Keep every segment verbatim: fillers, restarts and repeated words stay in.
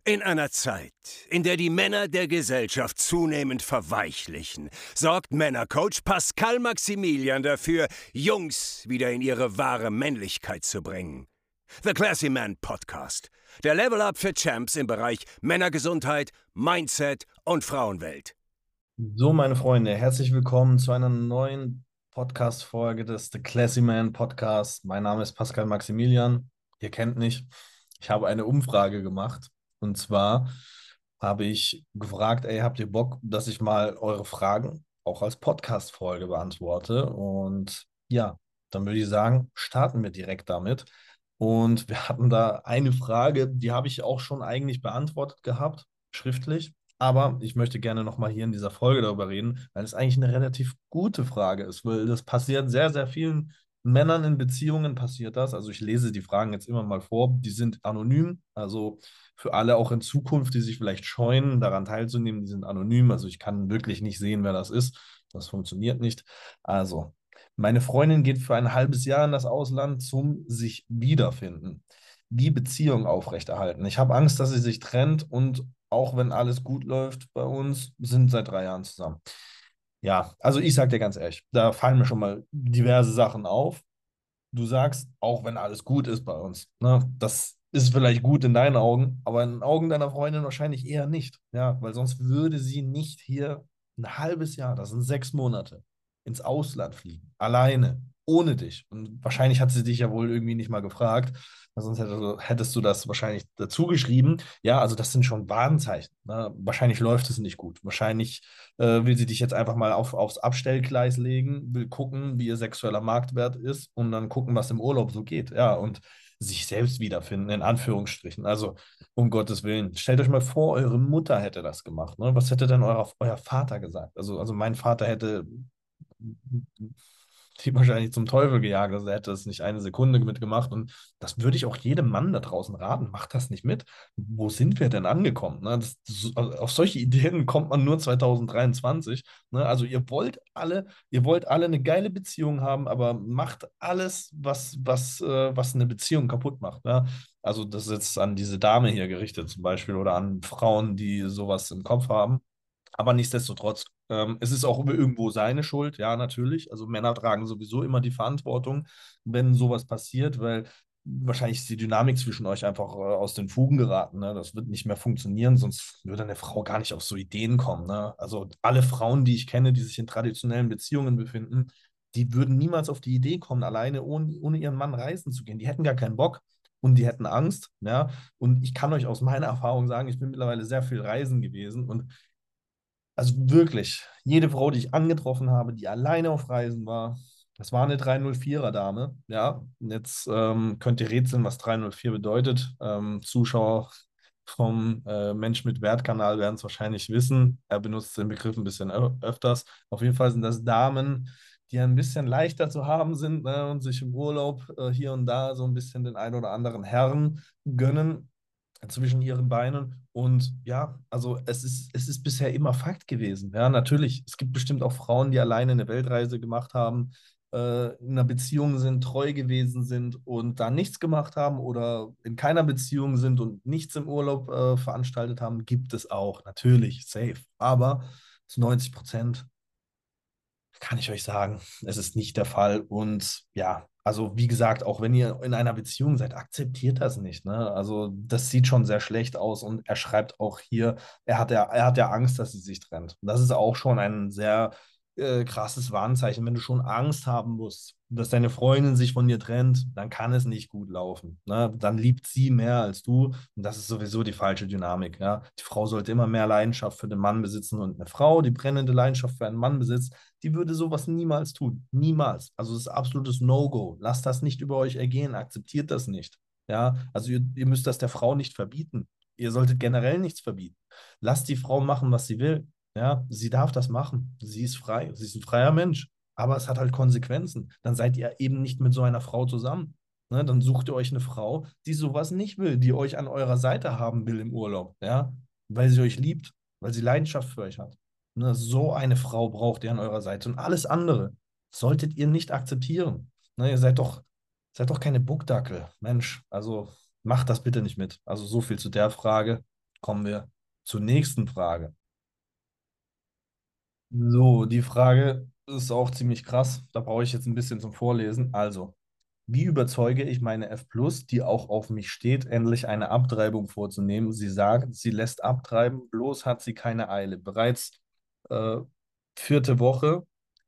In einer Zeit, in der die Männer der Gesellschaft zunehmend verweichlichen, sorgt Männercoach Pascal Maximilian dafür, Jungs wieder in ihre wahre Männlichkeit zu bringen. The Classy Man Podcast. Der Level Up für Champs im Bereich Männergesundheit, Mindset und Frauenwelt. So, meine Freunde, herzlich willkommen zu einer neuen Podcast-Folge des The Classy Man Podcast. Mein Name ist Pascal Maximilian. Ihr kennt mich. Ich habe eine Umfrage gemacht. Und zwar habe ich gefragt, ey, habt ihr Bock, dass ich mal eure Fragen auch als Podcast-Folge beantworte? Und ja, dann würde ich sagen, starten wir direkt damit. Und wir hatten da eine Frage, die habe ich auch schon eigentlich beantwortet gehabt, schriftlich. Aber ich möchte gerne nochmal hier in dieser Folge darüber reden, weil es eigentlich eine relativ gute Frage ist, weil das passiert sehr, sehr vielen Männern in Beziehungen passiert das. Also ich lese die Fragen jetzt immer mal vor, die sind anonym, also für alle auch in Zukunft, die sich vielleicht scheuen, daran teilzunehmen, die sind anonym. Also ich kann wirklich nicht sehen, wer das ist. Das funktioniert nicht. Also, meine Freundin geht für ein halbes Jahr in das Ausland zum sich wiederfinden, die Beziehung aufrechterhalten. Ich habe Angst, dass sie sich trennt und auch wenn alles gut läuft bei uns, sind seit drei Jahren zusammen. Ja, also ich sage dir ganz ehrlich, da fallen mir schon mal diverse Sachen auf. Du sagst, auch wenn alles gut ist bei uns, ne, das ist vielleicht gut in deinen Augen, aber in den Augen deiner Freundin wahrscheinlich eher nicht. Ja, weil sonst würde sie nicht hier ein halbes Jahr, das sind sechs Monate, ins Ausland fliegen. Alleine, ohne dich. Und wahrscheinlich hat sie dich ja wohl irgendwie nicht mal gefragt, weil sonst hättest du, hättest du das wahrscheinlich dazu geschrieben. Ja, also das sind schon Warnzeichen. Ne? Wahrscheinlich läuft es nicht gut. Wahrscheinlich äh, will sie dich jetzt einfach mal auf, aufs Abstellgleis legen, will gucken, wie ihr sexueller Marktwert ist und dann gucken, was im Urlaub so geht. Ja, und sich selbst wiederfinden, in Anführungsstrichen. Also, um Gottes Willen. Stellt euch mal vor, eure Mutter hätte das gemacht. Ne? Was hätte denn euer, euer Vater gesagt? Also, also mein Vater hätte die wahrscheinlich zum Teufel gejagt. Also er hätte es nicht eine Sekunde mitgemacht. Und das würde ich auch jedem Mann da draußen raten. Macht das nicht mit. Wo sind wir denn angekommen? Ne? Das, das, also auf solche Ideen kommt man nur zwanzig dreiundzwanzig. Ne? Also ihr wollt alle, ihr wollt alle eine geile Beziehung haben, aber macht alles, was, was, äh, was eine Beziehung kaputt macht. Ne? Also das ist jetzt an diese Dame hier gerichtet zum Beispiel oder an Frauen, die sowas im Kopf haben. Aber nichtsdestotrotz, ähm, es ist auch irgendwo seine Schuld, ja, natürlich. Also Männer tragen sowieso immer die Verantwortung, wenn sowas passiert, weil wahrscheinlich ist die Dynamik zwischen euch einfach äh, aus den Fugen geraten. Ne? Das wird nicht mehr funktionieren, sonst würde eine Frau gar nicht auf so Ideen kommen. Ne? Also alle Frauen, die ich kenne, die sich in traditionellen Beziehungen befinden, die würden niemals auf die Idee kommen, alleine ohne, ohne ihren Mann reisen zu gehen. Die hätten gar keinen Bock. Und die hätten Angst, ja. Und ich kann euch aus meiner Erfahrung sagen, ich bin mittlerweile sehr viel reisen gewesen und also wirklich, jede Frau, die ich angetroffen habe, die alleine auf Reisen war, das war eine dreihundertvierer Dame. Ja, und jetzt ähm, könnt ihr rätseln, was dreihundertvier bedeutet. Ähm, Zuschauer vom äh, Mensch mit Wertkanal werden es wahrscheinlich wissen. Er benutzt den Begriff ein bisschen ö- öfters. Auf jeden Fall sind das Damen, die ein bisschen leichter zu haben sind, ne, und sich im Urlaub äh, hier und da so ein bisschen den ein oder anderen Herren gönnen zwischen ihren Beinen. Und ja, also es ist, es ist bisher immer Fakt gewesen. Ja, natürlich, es gibt bestimmt auch Frauen, die alleine eine Weltreise gemacht haben, äh, in einer Beziehung sind, treu gewesen sind und da nichts gemacht haben oder in keiner Beziehung sind und nichts im Urlaub äh, veranstaltet haben, gibt es auch. Natürlich, safe. Aber zu neunzig Prozent kann ich euch sagen, es ist nicht der Fall. Und ja, also wie gesagt, auch wenn ihr in einer Beziehung seid, akzeptiert das nicht. Ne? Also das sieht schon sehr schlecht aus. Und er schreibt auch hier, er hat ja, er hat ja Angst, dass sie sich trennt. Und das ist auch schon ein sehr äh, krasses Warnzeichen. Wenn du schon Angst haben musst, dass deine Freundin sich von dir trennt, dann kann es nicht gut laufen. Ne? Dann liebt sie mehr als du. Und das ist sowieso die falsche Dynamik. Ja? Die Frau sollte immer mehr Leidenschaft für den Mann besitzen. Und eine Frau, die brennende Leidenschaft für einen Mann besitzt, die würde sowas niemals tun. Niemals. Also das ist absolutes No-Go. Lasst das nicht über euch ergehen. Akzeptiert das nicht. Ja, also ihr, ihr müsst das der Frau nicht verbieten. Ihr solltet generell nichts verbieten. Lasst die Frau machen, was sie will. Ja, sie darf das machen. Sie ist frei. Sie ist ein freier Mensch. Aber es hat halt Konsequenzen. Dann seid ihr eben nicht mit so einer Frau zusammen. Ne, dann sucht ihr euch eine Frau, die sowas nicht will, die euch an eurer Seite haben will im Urlaub. Ja, weil sie euch liebt, weil sie Leidenschaft für euch hat. Ne, so eine Frau braucht ihr an eurer Seite. Und alles andere solltet ihr nicht akzeptieren. Ne, ihr seid doch, seid doch keine Buckdackel. Mensch, also macht das bitte nicht mit. Also so viel zu der Frage. kommen wir zur nächsten Frage. So, die Frage ist auch ziemlich krass. Da brauche ich jetzt ein bisschen zum Vorlesen. Also, wie überzeuge ich meine F Plus, die auch auf mich steht, endlich eine Abtreibung vorzunehmen? Sie sagt, sie lässt abtreiben, bloß hat sie keine Eile. Bereits äh, vierte Woche,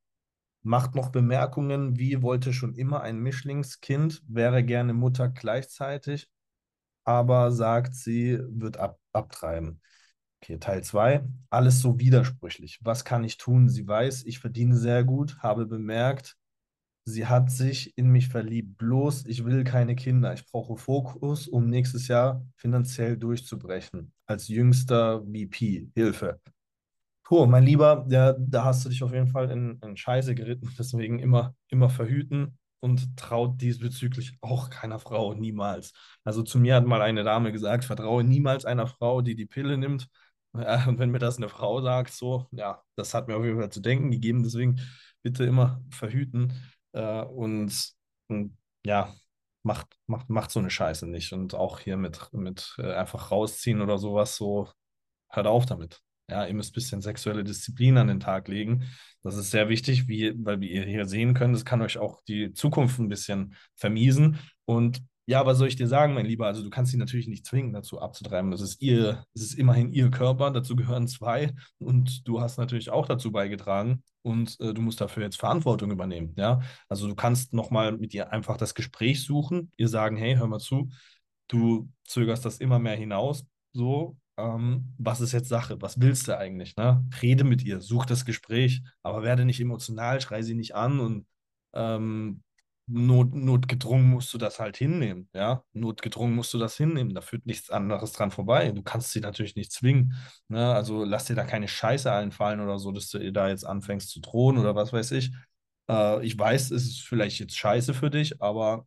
macht noch Bemerkungen wie wollte schon immer ein Mischlingskind, wäre gerne Mutter gleichzeitig, aber sagt, sie wird ab abtreiben. Okay, Teil zwei. Alles so widersprüchlich. Was kann ich tun? Sie weiß, ich verdiene sehr gut, habe bemerkt, sie hat sich in mich verliebt. Bloß, ich will keine Kinder. Ich brauche Fokus, um nächstes Jahr finanziell durchzubrechen. Als jüngster V P. Hilfe. Puh, mein Lieber, ja, da hast du dich auf jeden Fall in, in Scheiße geritten. Deswegen immer, immer verhüten und traut diesbezüglich auch keiner Frau, niemals. Also zu mir hat mal eine Dame gesagt, vertraue niemals einer Frau, die die Pille nimmt. Ja, und wenn mir das eine Frau sagt, so, ja, das hat mir auf jeden Fall zu denken gegeben. Deswegen bitte immer verhüten äh, und, und ja, macht, macht, macht so eine Scheiße nicht. Und auch hier mit, mit äh, einfach rausziehen oder sowas, so, hört auf damit. Ja, ihr müsst ein bisschen sexuelle Disziplin an den Tag legen. Das ist sehr wichtig, wie, weil wie ihr hier sehen könnt, das kann euch auch die Zukunft ein bisschen vermiesen. Und ja, was soll ich dir sagen, mein Lieber? Also du kannst sie natürlich nicht zwingen, dazu abzutreiben. Das ist ihr, es ist immerhin ihr Körper, dazu gehören zwei und du hast natürlich auch dazu beigetragen und äh, du musst dafür jetzt Verantwortung übernehmen. Ja, also du kannst nochmal mit ihr einfach das Gespräch suchen, ihr sagen, hey, hör mal zu, du zögerst das immer mehr hinaus, so, ähm, was ist jetzt Sache? Was willst du eigentlich, ne? Rede mit ihr, such das Gespräch, aber werde nicht emotional, schrei sie nicht an und ähm, not, notgedrungen musst du das halt hinnehmen, ja? Notgedrungen musst du das hinnehmen, da führt nichts anderes dran vorbei. Du kannst sie natürlich nicht zwingen, ne? Also lass dir da keine Scheiße einfallen oder so, dass du ihr da jetzt anfängst zu drohen oder was weiß ich. Äh, ich weiß, es ist vielleicht jetzt scheiße für dich, aber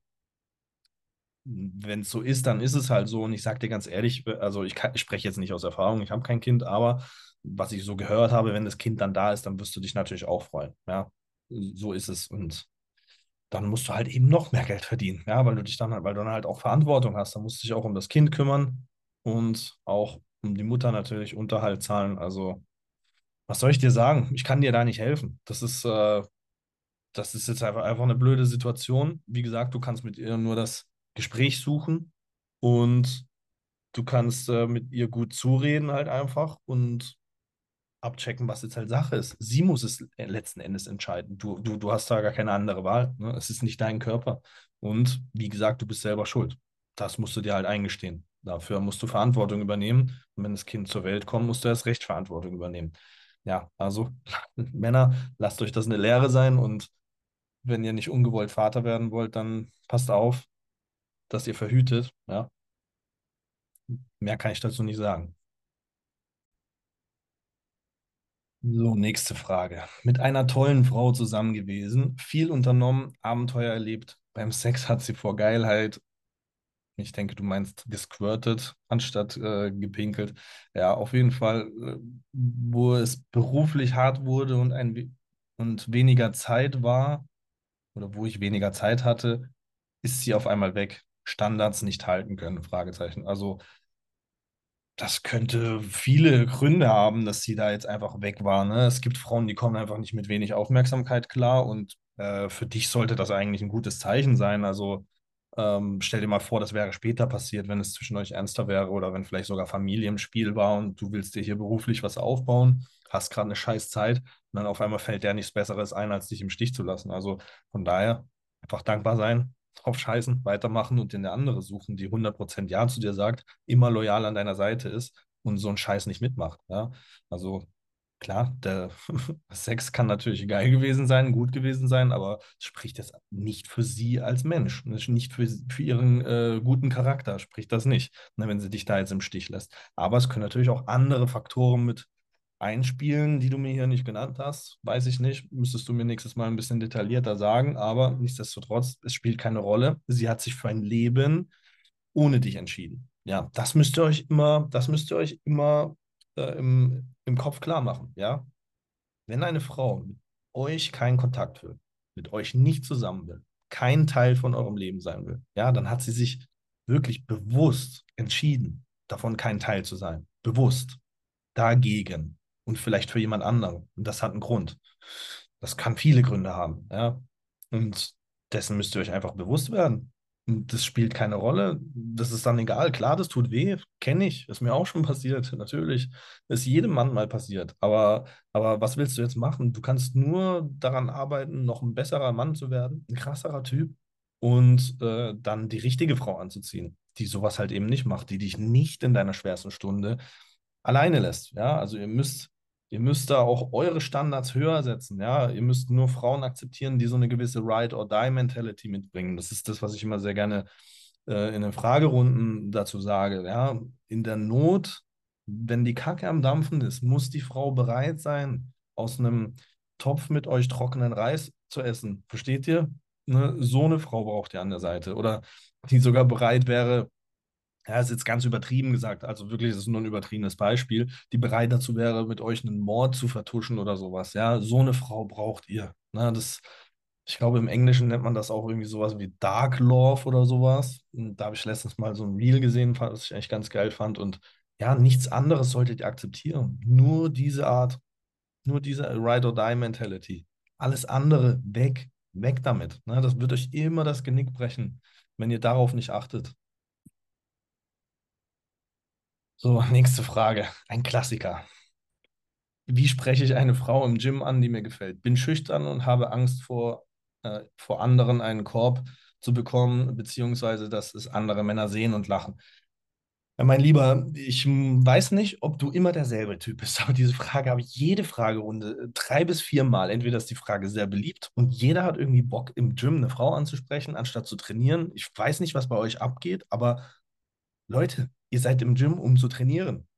wenn es so ist, dann ist es halt so. Und ich sage dir ganz ehrlich, also ich, kann, ich spreche jetzt nicht aus Erfahrung, ich habe kein Kind, aber was ich so gehört habe, wenn das Kind dann da ist, dann wirst du dich natürlich auch freuen. Ja, so ist es. Und dann musst du halt eben noch mehr Geld verdienen, ja, weil du dich dann halt, weil du dann halt auch Verantwortung hast. Dann musst du dich auch um das Kind kümmern und auch um die Mutter natürlich Unterhalt zahlen. Also, was soll ich dir sagen? Ich kann dir da nicht helfen. Das ist, äh, das ist jetzt einfach, einfach eine blöde Situation. Wie gesagt, du kannst mit ihr nur das Gespräch suchen und du kannst äh, mit ihr gut zureden halt einfach und abchecken, was jetzt halt Sache ist. Sie muss es äh, letzten Endes entscheiden. Du, du, du hast da gar keine andere Wahl. Ne? Es ist nicht dein Körper. Und wie gesagt, du bist selber schuld. Das musst du dir halt eingestehen. Dafür musst du Verantwortung übernehmen. Und wenn das Kind zur Welt kommt, musst du erst recht Verantwortung übernehmen. Ja, also Männer, lasst euch das eine Lehre sein und wenn ihr nicht ungewollt Vater werden wollt, dann passt auf, dass ihr verhütet. Ja, mehr kann ich dazu nicht sagen. So, nächste Frage. Mit einer tollen Frau zusammen gewesen, viel unternommen, Abenteuer erlebt. Beim Sex hat sie vor Geilheit, ich denke, du meinst gesquirtet, anstatt äh, gepinkelt. Ja, auf jeden Fall, äh, wo es beruflich hart wurde und, ein, we- und weniger Zeit war, oder wo ich weniger Zeit hatte, ist sie auf einmal weg. Standards nicht halten können, Fragezeichen. Also das könnte viele Gründe haben, dass sie da jetzt einfach weg war. Ne? Es gibt Frauen, die kommen einfach nicht mit wenig Aufmerksamkeit klar und äh, für dich sollte das eigentlich ein gutes Zeichen sein. Also ähm, stell dir mal vor, das wäre später passiert, wenn es zwischen euch ernster wäre oder wenn vielleicht sogar Familie im Spiel war und du willst dir hier beruflich was aufbauen, hast gerade eine scheiß Zeit und dann auf einmal fällt dir nichts Besseres ein, als dich im Stich zu lassen. Also von daher einfach dankbar sein, drauf scheißen, weitermachen und dir eine andere suchen, die hundert Prozent Ja zu dir sagt, immer loyal an deiner Seite ist und so einen Scheiß nicht mitmacht. Ja? Also klar, der Sex kann natürlich geil gewesen sein, gut gewesen sein, aber es spricht jetzt nicht für sie als Mensch, nicht für, für ihren äh, guten Charakter, spricht das nicht, ne, wenn sie dich da jetzt im Stich lässt. Aber es können natürlich auch andere Faktoren mit einspielen, die du mir hier nicht genannt hast. Weiß ich nicht, müsstest du mir nächstes Mal ein bisschen detaillierter sagen, aber nichtsdestotrotz, es spielt keine Rolle. Sie hat sich für ein Leben ohne dich entschieden. Ja, das müsst ihr euch immer, das müsst ihr euch immer äh, im, im Kopf klar machen. Ja, wenn eine Frau mit euch keinen Kontakt will, mit euch nicht zusammen will, kein Teil von eurem Leben sein will, ja, dann hat sie sich wirklich bewusst entschieden, davon kein Teil zu sein. bewusst dagegen und vielleicht für jemand anderen. Und das hat einen Grund. Das kann viele Gründe haben, ja. Und dessen müsst ihr euch einfach bewusst werden. Und das spielt keine Rolle. Das ist dann egal. Klar, das tut weh. Kenne ich. Ist mir auch schon passiert. Natürlich. Ist jedem Mann mal passiert. Aber, aber was willst du jetzt machen? Du kannst nur daran arbeiten, noch ein besserer Mann zu werden, ein krasserer Typ und äh, dann die richtige Frau anzuziehen, die sowas halt eben nicht macht, die dich nicht in deiner schwersten Stunde alleine lässt. Ja, also ihr müsst, ihr müsst da auch eure Standards höher setzen. Ja, ihr müsst nur Frauen akzeptieren, die so eine gewisse Ride-or-Die-Mentality mitbringen. Das ist das, was ich immer sehr gerne äh, in den Fragerunden dazu sage. Ja, in der Not, wenn die Kacke am Dampfen ist, muss die Frau bereit sein, aus einem Topf mit euch trockenen Reis zu essen. Versteht ihr? Ne? So eine Frau braucht ihr an der Seite. Oder die sogar bereit wäre, ja, ist jetzt ganz übertrieben gesagt, also wirklich, das ist nur ein übertriebenes Beispiel, die bereit dazu wäre, mit euch einen Mord zu vertuschen oder sowas. Ja, so eine Frau braucht ihr. Na, das, ich glaube, im Englischen nennt man das auch irgendwie sowas wie Dark Love oder sowas. Und da habe ich letztens mal so ein Reel gesehen, was ich eigentlich ganz geil fand. Und ja, nichts anderes solltet ihr akzeptieren. Nur diese Art, nur diese Ride or Die Mentality. Alles andere weg, weg damit. Na, das wird euch immer das Genick brechen, wenn ihr darauf nicht achtet. So, nächste Frage. Ein Klassiker. Wie spreche ich eine Frau im Gym an, die mir gefällt? Bin schüchtern und habe Angst vor, äh, vor anderen einen Korb zu bekommen, beziehungsweise dass es andere Männer sehen und lachen. Ja, mein Lieber, ich mm, weiß nicht, ob du immer derselbe Typ bist, aber diese Frage habe ich jede Fragerunde äh, drei bis viermal. Entweder ist die Frage sehr beliebt und jeder hat irgendwie Bock, im Gym eine Frau anzusprechen, anstatt zu trainieren. Ich weiß nicht, was bei euch abgeht, aber Leute, ihr seid im Gym, um zu trainieren.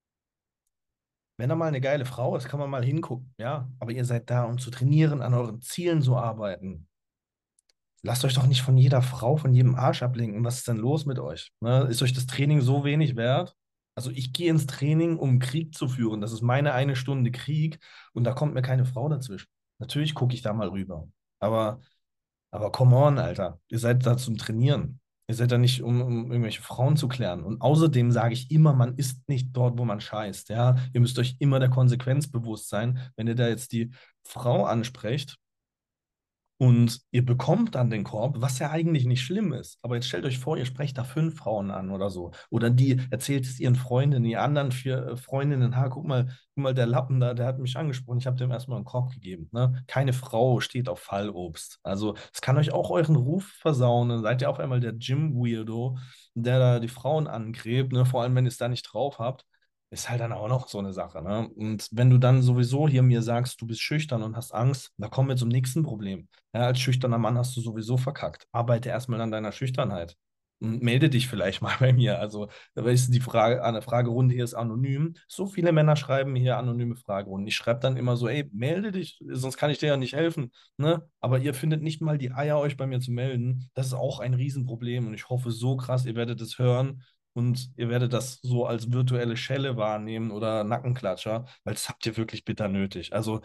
Wenn da mal eine geile Frau ist, kann man mal hingucken, ja. Aber ihr seid da, um zu trainieren, an euren Zielen zu arbeiten. Lasst euch doch nicht von jeder Frau, von jedem Arsch ablenken. Was ist denn los mit euch? Ne? Ist euch das Training so wenig wert? Also ich gehe ins Training, um Krieg zu führen. Das ist meine eine Stunde Krieg und da kommt mir keine Frau dazwischen. Natürlich gucke ich da mal rüber. Aber aber come on, Alter. Ihr seid da zum Trainieren. Ihr seid da nicht, um, um irgendwelche Frauen zu klären. Und außerdem sage ich immer, man ist nicht dort, wo man scheißt. Ja? Ihr müsst euch immer der Konsequenz bewusst sein. Wenn ihr da jetzt die Frau ansprecht, und ihr bekommt dann den Korb, was ja eigentlich nicht schlimm ist. Aber jetzt stellt euch vor, ihr sprecht da fünf Frauen an oder so. Oder die erzählt es ihren Freundinnen, die anderen vier äh, Freundinnen, ha, guck mal, guck mal, der Lappen da, der hat mich angesprochen, ich habe dem erstmal einen Korb gegeben. Ne? Keine Frau steht auf Fallobst. Also es kann euch auch euren Ruf versauen. Dann seid ihr auf einmal der Gym-Weirdo, der da die Frauen angrebt, ne? Vor allem, wenn ihr es da nicht drauf habt. Ist halt dann auch noch so eine Sache, ne? Und wenn du dann sowieso hier mir sagst, du bist schüchtern und hast Angst, da kommen wir zum nächsten Problem. Ja, als schüchterner Mann hast du sowieso verkackt. Arbeite erstmal an deiner Schüchternheit. Und melde dich vielleicht mal bei mir. Also, da ist die Frage, eine Fragerunde hier ist anonym. So viele Männer schreiben hier anonyme Fragerunden. Ich schreibe dann immer so, ey, melde dich, sonst kann ich dir ja nicht helfen. Ne? Aber ihr findet nicht mal die Eier, euch bei mir zu melden. Das ist auch ein Riesenproblem. Und ich hoffe so krass, ihr werdet es hören und ihr werdet das so als virtuelle Schelle wahrnehmen oder Nackenklatscher, weil das habt ihr wirklich bitter nötig. Also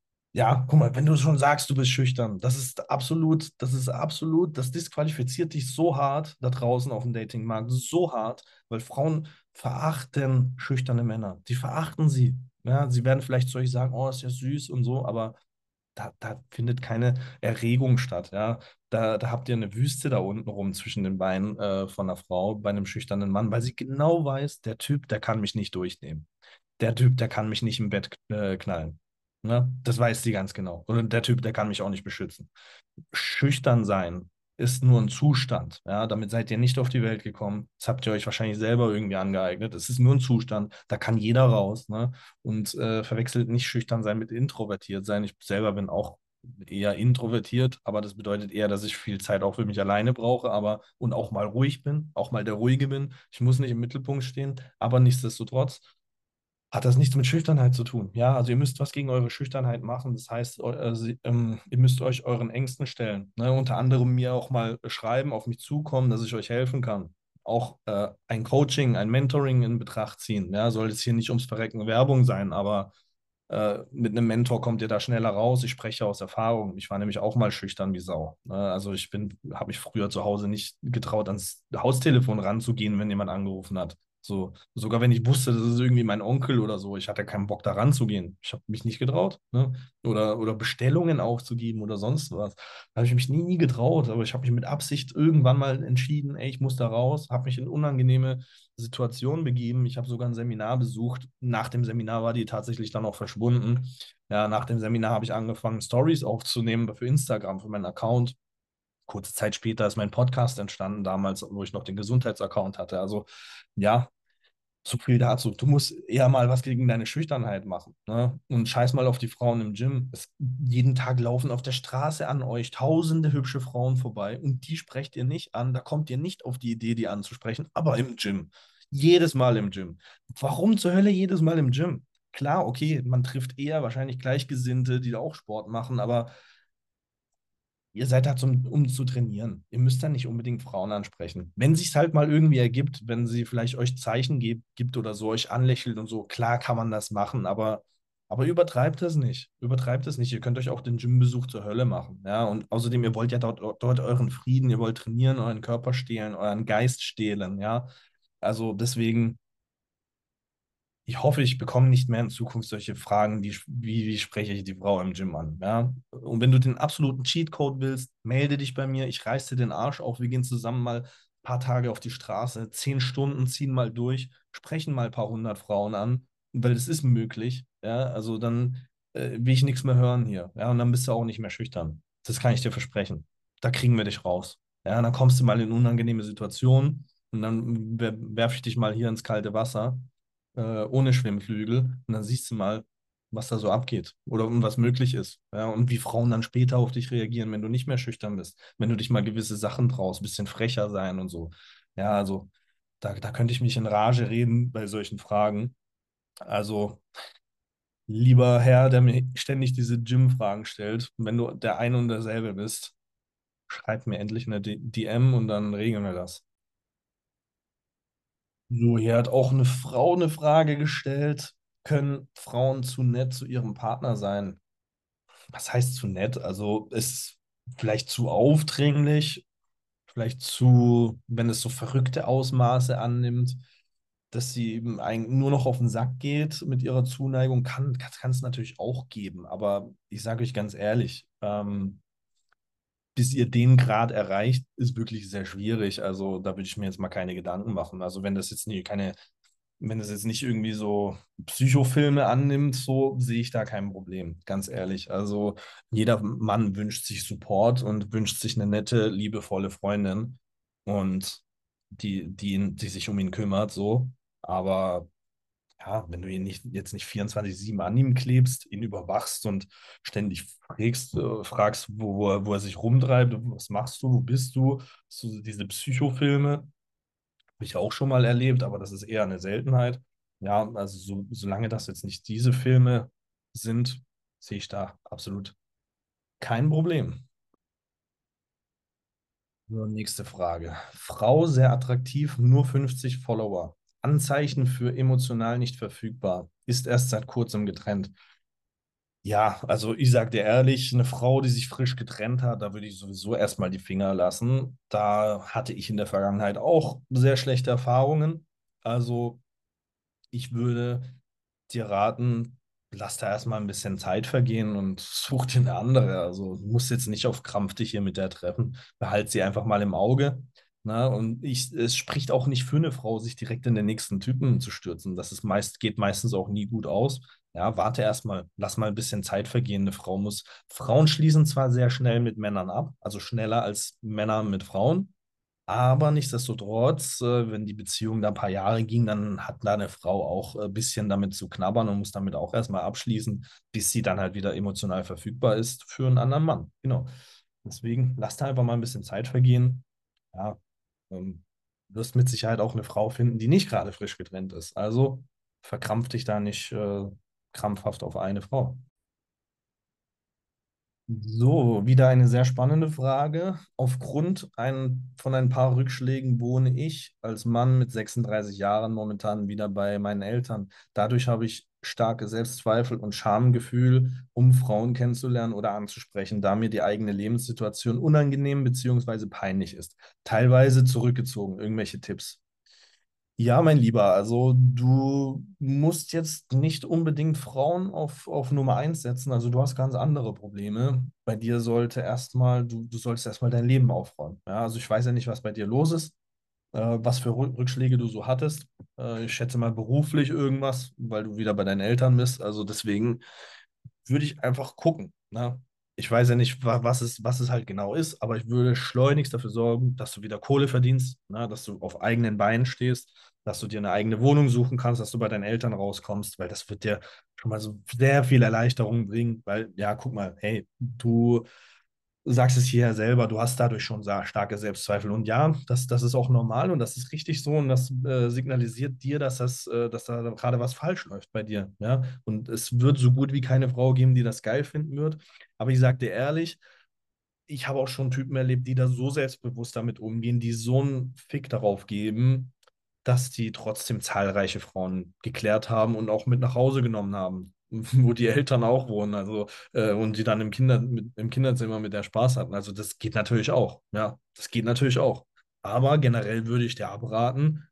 ja, guck mal, wenn du schon sagst, du bist schüchtern, das ist absolut, das ist absolut, das disqualifiziert dich so hart da draußen auf dem Datingmarkt, so hart, weil Frauen verachten schüchterne Männer. Die verachten sie. Ja, sie werden vielleicht zu euch sagen, oh, ist ja süß und so, aber da, da findet keine Erregung statt. Ja, da, da habt ihr eine Wüste da unten rum zwischen den Beinen äh, von einer Frau bei einem schüchternen Mann, weil sie genau weiß, der Typ, der kann mich nicht durchnehmen. Der Typ, der kann mich nicht im Bett äh, knallen. Ne? Das weiß sie ganz genau. Und der Typ, der kann mich auch nicht beschützen. Schüchtern sein ist nur ein Zustand. Ja? Damit seid ihr nicht auf die Welt gekommen. Das habt ihr euch wahrscheinlich selber irgendwie angeeignet. Es ist nur ein Zustand. Da kann jeder raus. Ne? Und äh, verwechselt nicht schüchtern sein mit introvertiert sein. Ich selber bin auch eher introvertiert, aber das bedeutet eher, dass ich viel Zeit auch für mich alleine brauche, aber und auch mal ruhig bin, auch mal der Ruhige bin. Ich muss nicht im Mittelpunkt stehen, aber nichtsdestotrotz hat das nichts mit Schüchternheit zu tun. Ja, also ihr müsst was gegen eure Schüchternheit machen. Das heißt, eu- äh, sie- ähm, ihr müsst euch euren Ängsten stellen. Ne? Unter anderem mir auch mal schreiben, auf mich zukommen, dass ich euch helfen kann. Auch äh, ein Coaching, ein Mentoring in Betracht ziehen. Ja, soll jetzt hier nicht ums Verrecken Werbung sein, aber äh, mit einem Mentor kommt ihr da schneller raus. Ich spreche aus Erfahrung. Ich war nämlich auch mal schüchtern wie Sau. Ne? Also ich bin, habe mich früher zu Hause nicht getraut, ans Haustelefon ranzugehen, wenn jemand angerufen hat. So, sogar wenn ich wusste, das ist irgendwie mein Onkel oder so, ich hatte keinen Bock da ranzugehen. Ich habe mich nicht getraut, ne? Oder, oder Bestellungen aufzugeben oder sonst was. Da habe ich mich nie, nie getraut, aber ich habe mich mit Absicht irgendwann mal entschieden, ey, ich muss da raus, habe mich in unangenehme Situationen begeben. Ich habe sogar ein Seminar besucht. Nach dem Seminar war die tatsächlich dann auch verschwunden. Ja, nach dem Seminar habe ich angefangen, Stories aufzunehmen für Instagram, für meinen Account. Kurze Zeit später ist mein Podcast entstanden, damals, wo ich noch den Gesundheitsaccount hatte. Also ja, so viel dazu. Du musst eher mal was gegen deine Schüchternheit machen. Ne? Und scheiß mal auf die Frauen im Gym. Es, jeden Tag laufen auf der Straße an euch tausende hübsche Frauen vorbei und die sprecht ihr nicht an. Da kommt ihr nicht auf die Idee, die anzusprechen, aber im Gym. Jedes Mal im Gym. Warum zur Hölle jedes Mal im Gym? Klar, okay, man trifft eher wahrscheinlich Gleichgesinnte, die da auch Sport machen, aber ihr seid da zum, um zu trainieren. Ihr müsst da nicht unbedingt Frauen ansprechen. Wenn sich halt mal irgendwie ergibt, wenn sie vielleicht euch Zeichen gibt, gibt oder so, euch anlächelt und so, klar kann man das machen, aber, aber übertreibt es nicht. Übertreibt es nicht. Ihr könnt euch auch den Gymbesuch zur Hölle machen. Ja, und außerdem, ihr wollt ja dort, dort euren Frieden, ihr wollt trainieren, euren Körper stehlen, euren Geist stehlen. Ja, also deswegen. Ich hoffe, ich bekomme nicht mehr in Zukunft solche Fragen, wie, wie, wie spreche ich die Frau im Gym an. Ja? Und wenn du den absoluten Cheatcode willst, melde dich bei mir. Ich reiß dir den Arsch auf. Wir gehen zusammen mal ein paar Tage auf die Straße, zehn Stunden, ziehen mal durch, sprechen mal ein paar hundert Frauen an, weil es ist möglich. Ja? Also dann äh, will ich nichts mehr hören hier. Ja? Und dann bist du auch nicht mehr schüchtern. Das kann ich dir versprechen. Da kriegen wir dich raus. Ja? Und dann kommst du mal in unangenehme Situationen und dann werfe ich dich mal hier ins kalte Wasser äh, ohne Schwimmflügel und dann siehst du mal, was da so abgeht oder was möglich ist. Ja, und wie Frauen dann später auf dich reagieren, wenn du nicht mehr schüchtern bist, wenn du dich mal gewisse Sachen traust, ein bisschen frecher sein und so. Ja, also da, da könnte ich mich in Rage reden bei solchen Fragen. Also, lieber Herr, der mir ständig diese Gym-Fragen stellt, wenn du der eine und derselbe bist, schreib mir endlich eine D M und dann regeln wir das. So, hier hat auch eine Frau eine Frage gestellt. Können Frauen zu nett zu ihrem Partner sein? Was heißt zu nett? Also ist vielleicht zu aufdringlich, vielleicht zu, wenn es so verrückte Ausmaße annimmt, dass sie eben eigentlich nur noch auf den Sack geht mit ihrer Zuneigung, kann kann es natürlich auch geben. Aber ich sage euch ganz ehrlich, ähm, bis ihr den Grad erreicht, ist wirklich sehr schwierig. Also da würde ich mir jetzt mal keine Gedanken machen. Also wenn das jetzt nie keine wenn es jetzt nicht irgendwie so Psychofilme annimmt, so sehe ich da kein Problem, ganz ehrlich. Also jeder Mann wünscht sich Support und wünscht sich eine nette, liebevolle Freundin und die, die, ihn, die sich um ihn kümmert, so. Aber ja, wenn du ihn nicht, jetzt nicht vierundzwanzig sieben an ihm klebst, ihn überwachst und ständig fragst, äh, fragst wo, wo, er, wo er sich rumtreibt, was machst du, wo bist du, so diese Psychofilme, habe ich auch schon mal erlebt, aber das ist eher eine Seltenheit. Ja, also so, solange das jetzt nicht diese Filme sind, sehe ich da absolut kein Problem. So, nächste Frage. Frau sehr attraktiv, nur fünfzig Follower. Anzeichen für emotional nicht verfügbar. Ist erst seit kurzem getrennt. Ja, also ich sag dir ehrlich, eine Frau, die sich frisch getrennt hat, da würde ich sowieso erstmal die Finger lassen. Da hatte ich in der Vergangenheit auch sehr schlechte Erfahrungen. Also ich würde dir raten, lass da erstmal ein bisschen Zeit vergehen und such dir eine andere. Also du musst jetzt nicht auf Krampf dich hier mit der treffen. Behalt sie einfach mal im Auge. Na, und ich, es spricht auch nicht für eine Frau, sich direkt in den nächsten Typen zu stürzen. Das ist meist, geht meistens auch nie gut aus. Ja, warte erstmal, lass mal ein bisschen Zeit vergehen. Eine Frau muss. Frauen schließen zwar sehr schnell mit Männern ab, also schneller als Männer mit Frauen, aber nichtsdestotrotz, äh, wenn die Beziehung da ein paar Jahre ging, dann hat da eine Frau auch ein bisschen damit zu knabbern und muss damit auch erstmal abschließen, bis sie dann halt wieder emotional verfügbar ist für einen anderen Mann. Genau. Deswegen lass da einfach mal ein bisschen Zeit vergehen. Ja, ähm, wirst mit Sicherheit auch eine Frau finden, die nicht gerade frisch getrennt ist. Also verkrampf dich da nicht äh, krampfhaft auf eine Frau. So, wieder eine sehr spannende Frage. Aufgrund ein, von ein paar Rückschlägen wohne ich als Mann mit sechsunddreißig Jahren momentan wieder bei meinen Eltern. Dadurch habe ich starke Selbstzweifel und Schamgefühl, um Frauen kennenzulernen oder anzusprechen, da mir die eigene Lebenssituation unangenehm bzw. peinlich ist. Teilweise zurückgezogen. Irgendwelche Tipps? Ja, mein Lieber, also du musst jetzt nicht unbedingt Frauen auf, auf Nummer eins setzen. Also du hast ganz andere Probleme. Bei dir sollte erstmal, du, du solltest erstmal dein Leben aufräumen. Ja, also ich weiß ja nicht, was bei dir los ist, äh, was für Rück- Rückschläge du so hattest. Äh, ich schätze mal beruflich irgendwas, weil du wieder bei deinen Eltern bist. Also deswegen würde ich einfach gucken. Ne? Ich weiß ja nicht, wa- was es, was es halt genau ist, aber ich würde schleunigst dafür sorgen, dass du wieder Kohle verdienst, ne? Dass du auf eigenen Beinen stehst, dass du dir eine eigene Wohnung suchen kannst, dass du bei deinen Eltern rauskommst, weil das wird dir schon mal so sehr viel Erleichterung bringen, weil, ja, guck mal, hey, du Du sagst es hier ja selber, du hast dadurch schon sa- starke Selbstzweifel. Und ja, das, das ist auch normal und das ist richtig so und das äh, signalisiert dir, dass, das, äh, dass da gerade was falsch läuft bei dir. Ja? Und es wird so gut wie keine Frau geben, die das geil finden wird. Aber ich sage dir ehrlich, ich habe auch schon Typen erlebt, die da so selbstbewusst damit umgehen, die so einen Fick darauf geben, dass die trotzdem zahlreiche Frauen geklärt haben und auch mit nach Hause genommen haben, wo die Eltern auch wohnen, also äh, und die dann im Kinder, mit, im Kinderzimmer mit der Spaß hatten. Also das geht natürlich auch, ja, das geht natürlich auch. Aber generell würde ich dir abraten,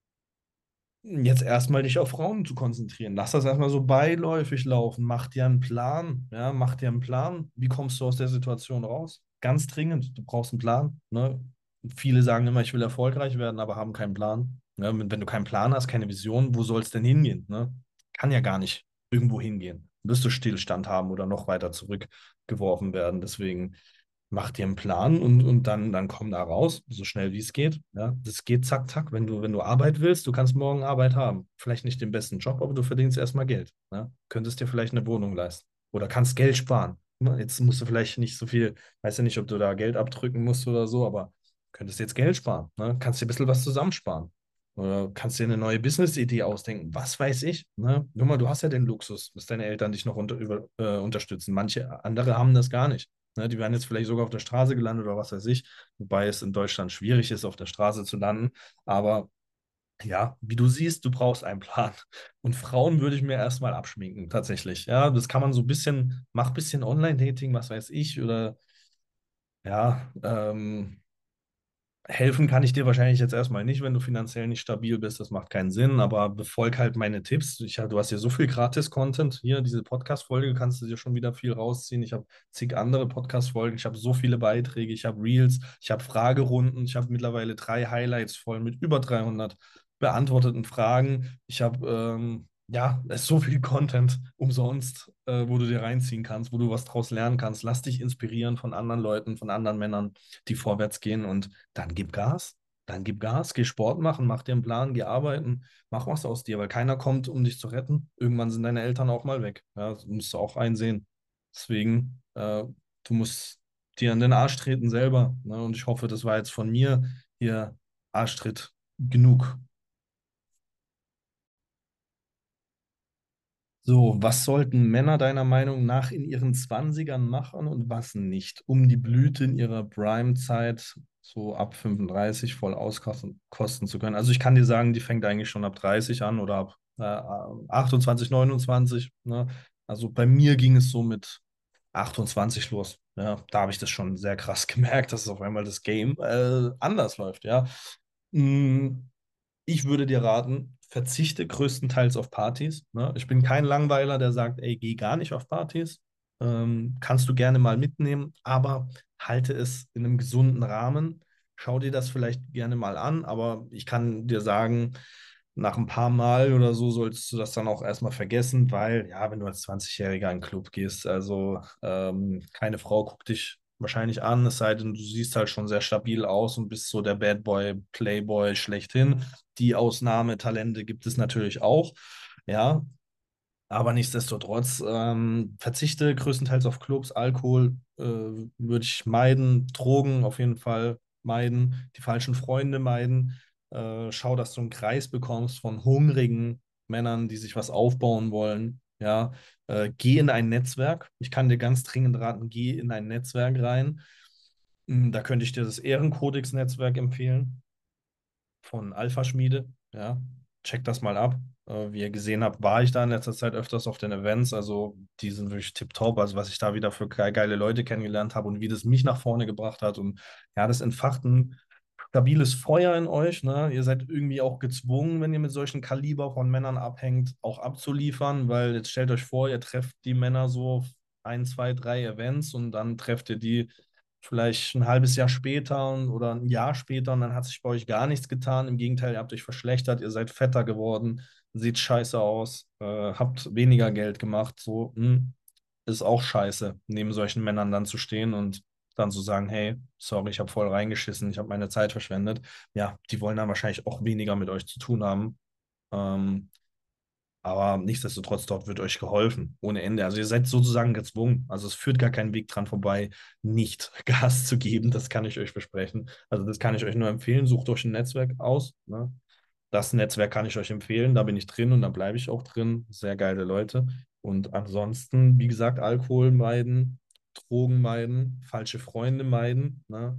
jetzt erstmal dich auf Frauen zu konzentrieren. Lass das erstmal so beiläufig laufen. Mach dir einen Plan. Ja, mach dir einen Plan. Wie kommst du aus der Situation raus? Ganz dringend. Du brauchst einen Plan. Ne? Viele sagen immer, ich will erfolgreich werden, aber haben keinen Plan. Ne? Wenn wenn du keinen Plan hast, keine Vision, wo soll es denn hingehen? Ne? Kann ja gar nicht irgendwo hingehen. Wirst du Stillstand haben oder noch weiter zurückgeworfen werden. Deswegen mach dir einen Plan und, und dann, dann komm da raus, so schnell wie es geht. Ja, das geht zack, zack. Wenn du, wenn du Arbeit willst, du kannst morgen Arbeit haben. Vielleicht nicht den besten Job, aber du verdienst erstmal Geld. Ja? Könntest dir vielleicht eine Wohnung leisten oder kannst Geld sparen. Ne, jetzt musst du vielleicht nicht so viel, weiß ja nicht, ob du da Geld abdrücken musst oder so, aber könntest jetzt Geld sparen. Ne? Kannst dir ein bisschen was zusammensparen. Oder kannst dir eine neue Business-Idee ausdenken. Was weiß ich. Ne? Guck mal, du hast ja den Luxus, dass deine Eltern dich noch unter, über, äh, unterstützen. Manche andere haben das gar nicht. Ne, die werden jetzt vielleicht sogar auf der Straße gelandet oder was weiß ich, wobei es in Deutschland schwierig ist, auf der Straße zu landen. Aber ja, wie du siehst, du brauchst einen Plan. Und Frauen würde ich mir erstmal abschminken, tatsächlich. Ja, das kann man so ein bisschen, mach ein bisschen Online-Dating, was weiß ich, oder ja, ähm, helfen kann ich dir wahrscheinlich jetzt erstmal nicht, wenn du finanziell nicht stabil bist. Das macht keinen Sinn, aber befolg halt meine Tipps. Ich, du hast hier so viel Gratis-Content. Hier, diese Podcast-Folge kannst du dir schon wieder viel rausziehen. Ich habe zig andere Podcast-Folgen. Ich habe so viele Beiträge. Ich habe Reels. Ich habe Fragerunden. Ich habe mittlerweile drei Highlights voll mit über dreihundert beantworteten Fragen. Ich habe, ähm, ja, es ist so viel Content umsonst, äh, wo du dir reinziehen kannst, wo du was draus lernen kannst. Lass dich inspirieren von anderen Leuten, von anderen Männern, die vorwärts gehen und dann gib Gas. Dann gib Gas, geh Sport machen, mach dir einen Plan, geh arbeiten, mach was aus dir, weil keiner kommt, um dich zu retten. Irgendwann sind deine Eltern auch mal weg. Ja, das musst du auch einsehen. Deswegen, äh, du musst dir an den Arsch treten selber. Ne? Und ich hoffe, das war jetzt von mir hier Arschtritt genug. So, was sollten Männer deiner Meinung nach in ihren Zwanzigern machen und was nicht, um die Blüte in ihrer Prime-Zeit so ab fünfunddreißig voll auskosten kosten zu können? Also ich kann dir sagen, die fängt eigentlich schon ab dreißig an oder ab äh, achtundzwanzig, neunundzwanzig. Ne? Also bei mir ging es so mit achtundzwanzig los. Ja, da habe ich das schon sehr krass gemerkt, dass auf einmal das Game äh, anders läuft. Ja. Mm, Ich würde dir raten, verzichte größtenteils auf Partys. Ne? Ich bin kein Langweiler, der sagt, ey, geh gar nicht auf Partys. Ähm, kannst du gerne mal mitnehmen, aber halte es in einem gesunden Rahmen. Schau dir das vielleicht gerne mal an, aber ich kann dir sagen, nach ein paar Mal oder so solltest du das dann auch erstmal vergessen, weil, ja, wenn du als zwanzig-Jähriger in den Club gehst, also ähm, keine Frau guckt dich wahrscheinlich an, es sei denn, du siehst halt schon sehr stabil aus und bist so der Bad Boy, Playboy schlechthin. Die Ausnahmetalente gibt es natürlich auch, ja, aber nichtsdestotrotz ähm, verzichte größtenteils auf Clubs, Alkohol äh, würde ich meiden, Drogen auf jeden Fall meiden, die falschen Freunde meiden. Äh, schau, dass du einen Kreis bekommst von hungrigen Männern, die sich was aufbauen wollen. Ja, äh, geh in ein Netzwerk. Ich kann dir ganz dringend raten, geh in ein Netzwerk rein. Mm, Da könnte ich dir das Ehrenkodex-Netzwerk empfehlen von Alpha Schmiede. Ja, check das mal ab. Äh, wie ihr gesehen habt, war ich da in letzter Zeit öfters auf den Events. Also, die sind wirklich tipptopp. Also, was ich da wieder für ge- geile Leute kennengelernt habe und wie das mich nach vorne gebracht hat. Und ja, das entfacht ein stabiles Feuer in euch, ne? Ihr seid irgendwie auch gezwungen, wenn ihr mit solchen Kaliber von Männern abhängt, auch abzuliefern, weil jetzt stellt euch vor, ihr trefft die Männer so ein, zwei, drei Events und dann trefft ihr die vielleicht ein halbes Jahr später und- oder ein Jahr später und dann hat sich bei euch gar nichts getan. Im Gegenteil, ihr habt euch verschlechtert, ihr seid fetter geworden, sieht scheiße aus, äh, habt weniger Geld gemacht, so, hm, ist auch scheiße, neben solchen Männern dann zu stehen und dann zu sagen, hey, sorry, ich habe voll reingeschissen, ich habe meine Zeit verschwendet. Ja, die wollen dann wahrscheinlich auch weniger mit euch zu tun haben. Ähm, aber nichtsdestotrotz, dort wird euch geholfen, ohne Ende. Also ihr seid sozusagen gezwungen. Also es führt gar keinen Weg dran vorbei, nicht Gas zu geben. Das kann ich euch versprechen. Also das kann ich euch nur empfehlen. Sucht euch ein Netzwerk aus. Ne? Das Netzwerk kann ich euch empfehlen. Da bin ich drin und da bleibe ich auch drin. Sehr geile Leute. Und ansonsten, wie gesagt, Alkohol meiden, Drogen meiden, falsche Freunde meiden. Ne?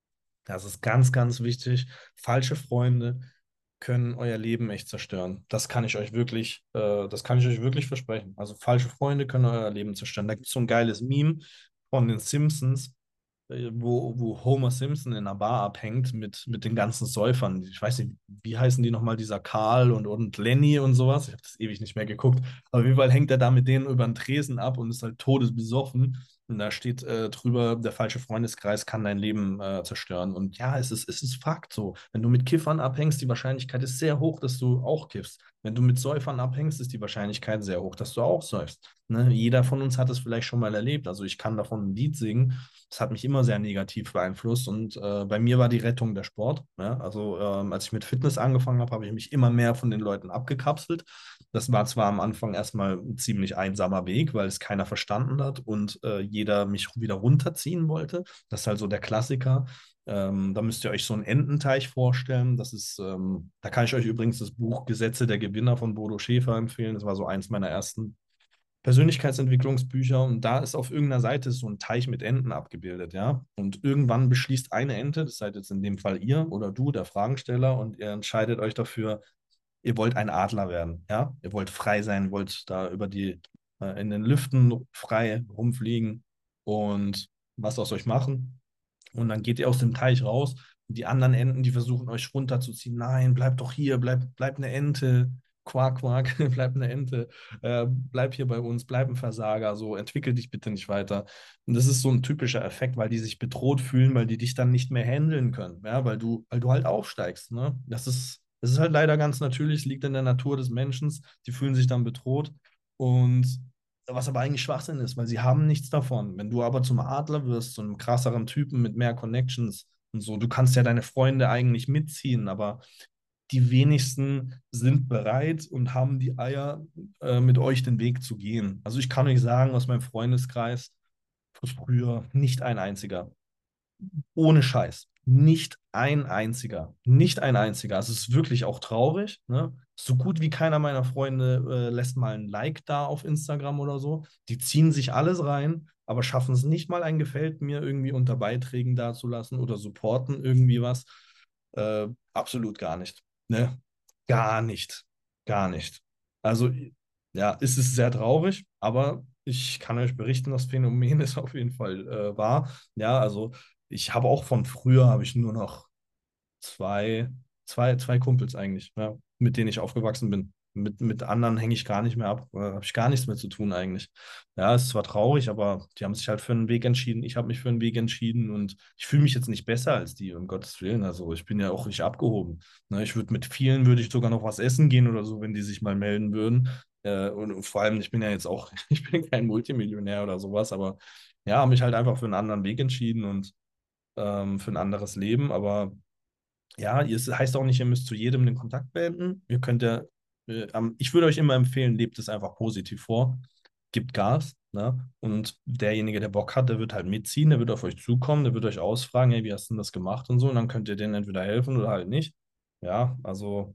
Das ist ganz, ganz wichtig. Falsche Freunde können euer Leben echt zerstören. Das kann ich euch wirklich, äh, das kann ich euch wirklich versprechen. Also falsche Freunde können euer Leben zerstören. Da gibt es so ein geiles Meme von den Simpsons, äh, wo, wo Homer Simpson in einer Bar abhängt mit, mit den ganzen Säufern. Ich weiß nicht, wie heißen die nochmal, dieser Karl und, und Lenny und sowas. Ich habe das ewig nicht mehr geguckt. Aber auf jeden Fall hängt er da mit denen über den Tresen ab und ist halt todesbesoffen. Und da steht äh, drüber, der falsche Freundeskreis kann dein Leben äh, zerstören. Und ja, es ist, es ist Fakt so. Wenn du mit Kiffern abhängst, die Wahrscheinlichkeit ist sehr hoch, dass du auch kiffst. Wenn du mit Säufern abhängst, ist die Wahrscheinlichkeit sehr hoch, dass du auch säufst. Ne? Jeder von uns hat es vielleicht schon mal erlebt. Also ich kann davon ein Lied singen. Das hat mich immer sehr negativ beeinflusst und äh, bei mir war die Rettung der Sport. Ja? Also ähm, als ich mit Fitness angefangen habe, habe ich mich immer mehr von den Leuten abgekapselt. Das war zwar am Anfang erstmal ein ziemlich einsamer Weg, weil es keiner verstanden hat und äh, jeder mich wieder runterziehen wollte. Das ist halt so der Klassiker. Ähm, da müsst ihr euch so einen Ententeich vorstellen. Das ist, ähm, da kann ich euch übrigens das Buch Gesetze der Gewinner von Bodo Schäfer empfehlen. Das war so eins meiner ersten Persönlichkeitsentwicklungsbücher und da ist auf irgendeiner Seite so ein Teich mit Enten abgebildet, ja. Und irgendwann beschließt eine Ente, das seid jetzt in dem Fall ihr oder du, der Fragensteller, und ihr entscheidet euch dafür, ihr wollt ein Adler werden, ja. Ihr wollt frei sein, wollt da über die, äh, in den Lüften frei rumfliegen und was aus euch machen. Und dann geht ihr aus dem Teich raus und die anderen Enten, die versuchen euch runterzuziehen. Nein, bleib doch hier, bleib, bleib eine Ente. Quack, quack, bleib eine Ente. Äh, bleib hier bei uns, bleib ein Versager. So, entwickel dich bitte nicht weiter. Und das ist so ein typischer Effekt, weil die sich bedroht fühlen, weil die dich dann nicht mehr handeln können. Ja, weil du, weil du halt aufsteigst. Ne? Das ist, das ist halt leider ganz natürlich, es liegt in der Natur des Menschen. Die fühlen sich dann bedroht. Und was aber eigentlich Schwachsinn ist, weil sie haben nichts davon. Wenn du aber zum Adler wirst, zu einem krasseren Typen mit mehr Connections und so, du kannst ja deine Freunde eigentlich mitziehen, aber die wenigsten sind bereit und haben die Eier, äh, mit euch den Weg zu gehen. Also ich kann euch sagen, aus meinem Freundeskreis von früher nicht ein einziger. Ohne Scheiß. Nicht ein einziger. Nicht ein einziger. Also es ist wirklich auch traurig. Ne? So gut wie keiner meiner Freunde äh, lässt mal ein Like da auf Instagram oder so. Die ziehen sich alles rein, aber schaffen es nicht mal ein Gefällt mir irgendwie unter Beiträgen dazulassen oder supporten irgendwie was. Äh, absolut gar nicht. Ne? Gar nicht. Gar nicht. Also ja, es ist sehr traurig, aber ich kann euch berichten, das Phänomen ist auf jeden Fall äh, wahr. Ja, also ich habe auch von früher, habe ich nur noch zwei, zwei, zwei Kumpels eigentlich, ja, mit denen ich aufgewachsen bin. Mit, mit anderen hänge ich gar nicht mehr ab, äh, habe ich gar nichts mehr zu tun eigentlich. Ja, es ist zwar traurig, aber die haben sich halt für einen Weg entschieden. Ich habe mich für einen Weg entschieden und ich fühle mich jetzt nicht besser als die, um Gottes Willen. Also ich bin ja auch nicht abgehoben. Ne, ich würde mit vielen würde ich sogar noch was essen gehen oder so, wenn die sich mal melden würden. Äh, und vor allem, ich bin ja jetzt auch, ich bin kein Multimillionär oder sowas, aber ja, habe mich halt einfach für einen anderen Weg entschieden und ähm, für ein anderes Leben. Aber ja, es heißt auch nicht, ihr müsst zu jedem den Kontakt beenden. Ihr könnt ja, äh, am- ich würde euch immer empfehlen, lebt es einfach positiv vor, gibt Gas, ne? Und derjenige, der Bock hat, der wird halt mitziehen, der wird auf euch zukommen, der wird euch ausfragen, hey, wie hast du denn das gemacht und so, und dann könnt ihr denen entweder helfen oder halt nicht. Ja, also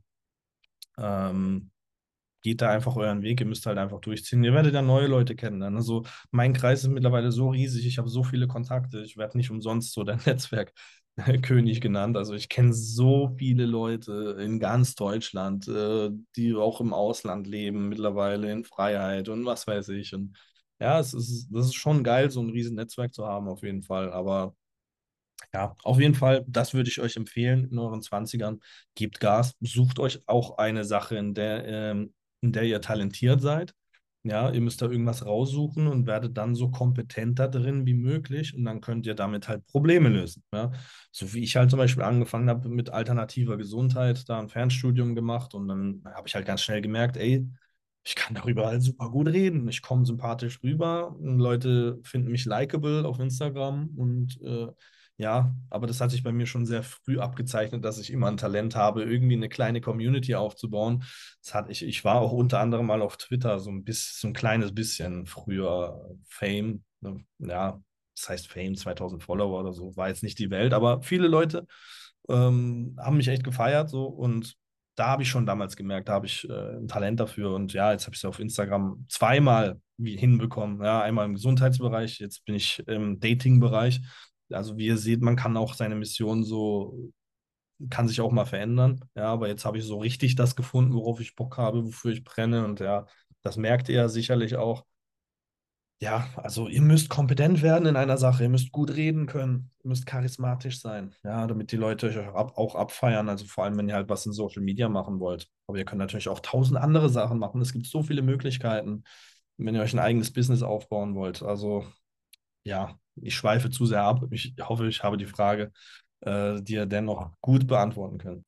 ähm, geht da einfach euren Weg, ihr müsst halt einfach durchziehen. Ihr werdet ja neue Leute kennenlernen. Also mein Kreis ist mittlerweile so riesig, ich habe so viele Kontakte, ich werde nicht umsonst so der Netzwerkkönig genannt. Also ich kenne so viele Leute in ganz Deutschland, äh, die auch im Ausland leben, mittlerweile in Freiheit und was weiß ich. Und ja, es ist, das ist schon geil, so ein riesen Netzwerk zu haben, auf jeden Fall. Aber Ja, auf jeden Fall, das würde ich euch empfehlen in euren Zwanzigern. Gebt Gas, sucht euch auch eine Sache, in der, ähm, in der ihr talentiert seid. Ja, ihr müsst da irgendwas raussuchen und werdet dann so kompetent da drin wie möglich und dann könnt ihr damit halt Probleme lösen. Ja, so wie ich halt zum Beispiel angefangen habe mit alternativer Gesundheit, da ein Fernstudium gemacht und dann habe ich halt ganz schnell gemerkt, ey, ich kann darüber halt super gut reden. Ich komme sympathisch rüber und Leute finden mich likable auf Instagram und äh, ja, aber das hat sich bei mir schon sehr früh abgezeichnet, dass ich immer ein Talent habe, irgendwie eine kleine Community aufzubauen. Das hat ich, ich war auch unter anderem mal auf Twitter so ein bisschen, so ein kleines bisschen früher Fame. Ne? Ja, das heißt Fame, zweitausend Follower oder so, war jetzt nicht die Welt, aber viele Leute ähm, haben mich echt gefeiert so und da habe ich schon damals gemerkt, da habe ich äh, ein Talent dafür und ja, jetzt habe ich es auf Instagram zweimal wie hinbekommen. Ja, einmal im Gesundheitsbereich, jetzt bin ich im Dating-Bereich. Also wie ihr seht, man kann auch seine Mission so, kann sich auch mal verändern. Ja, aber jetzt habe ich so richtig das gefunden, worauf ich Bock habe, wofür ich brenne. Und ja, das merkt ihr ja sicherlich auch. Ja, also ihr müsst kompetent werden in einer Sache. Ihr müsst gut reden können. Ihr müsst charismatisch sein. Ja, damit die Leute euch auch, ab, auch abfeiern. Also vor allem, wenn ihr halt was in Social Media machen wollt. Aber ihr könnt natürlich auch tausend andere Sachen machen. Es gibt so viele Möglichkeiten, wenn ihr euch ein eigenes Business aufbauen wollt. Also ja, ich schweife zu sehr ab. Ich hoffe, ich habe die Frage äh, dir dennoch gut beantworten können.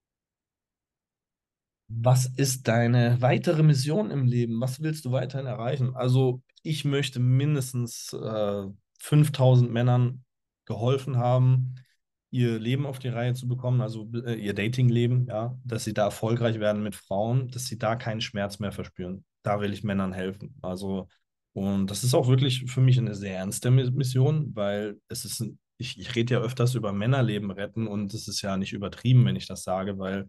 Was ist deine weitere Mission im Leben? Was willst du weiterhin erreichen? Also, ich möchte mindestens äh, fünftausend Männern geholfen haben, ihr Leben auf die Reihe zu bekommen, also äh, ihr Datingleben, ja, dass sie da erfolgreich werden mit Frauen, dass sie da keinen Schmerz mehr verspüren. Da will ich Männern helfen. Also, und das ist auch wirklich für mich eine sehr ernste Mi- Mission, weil es ist, ein- ich, ich rede ja öfters über Männerleben retten und es ist ja nicht übertrieben, wenn ich das sage, weil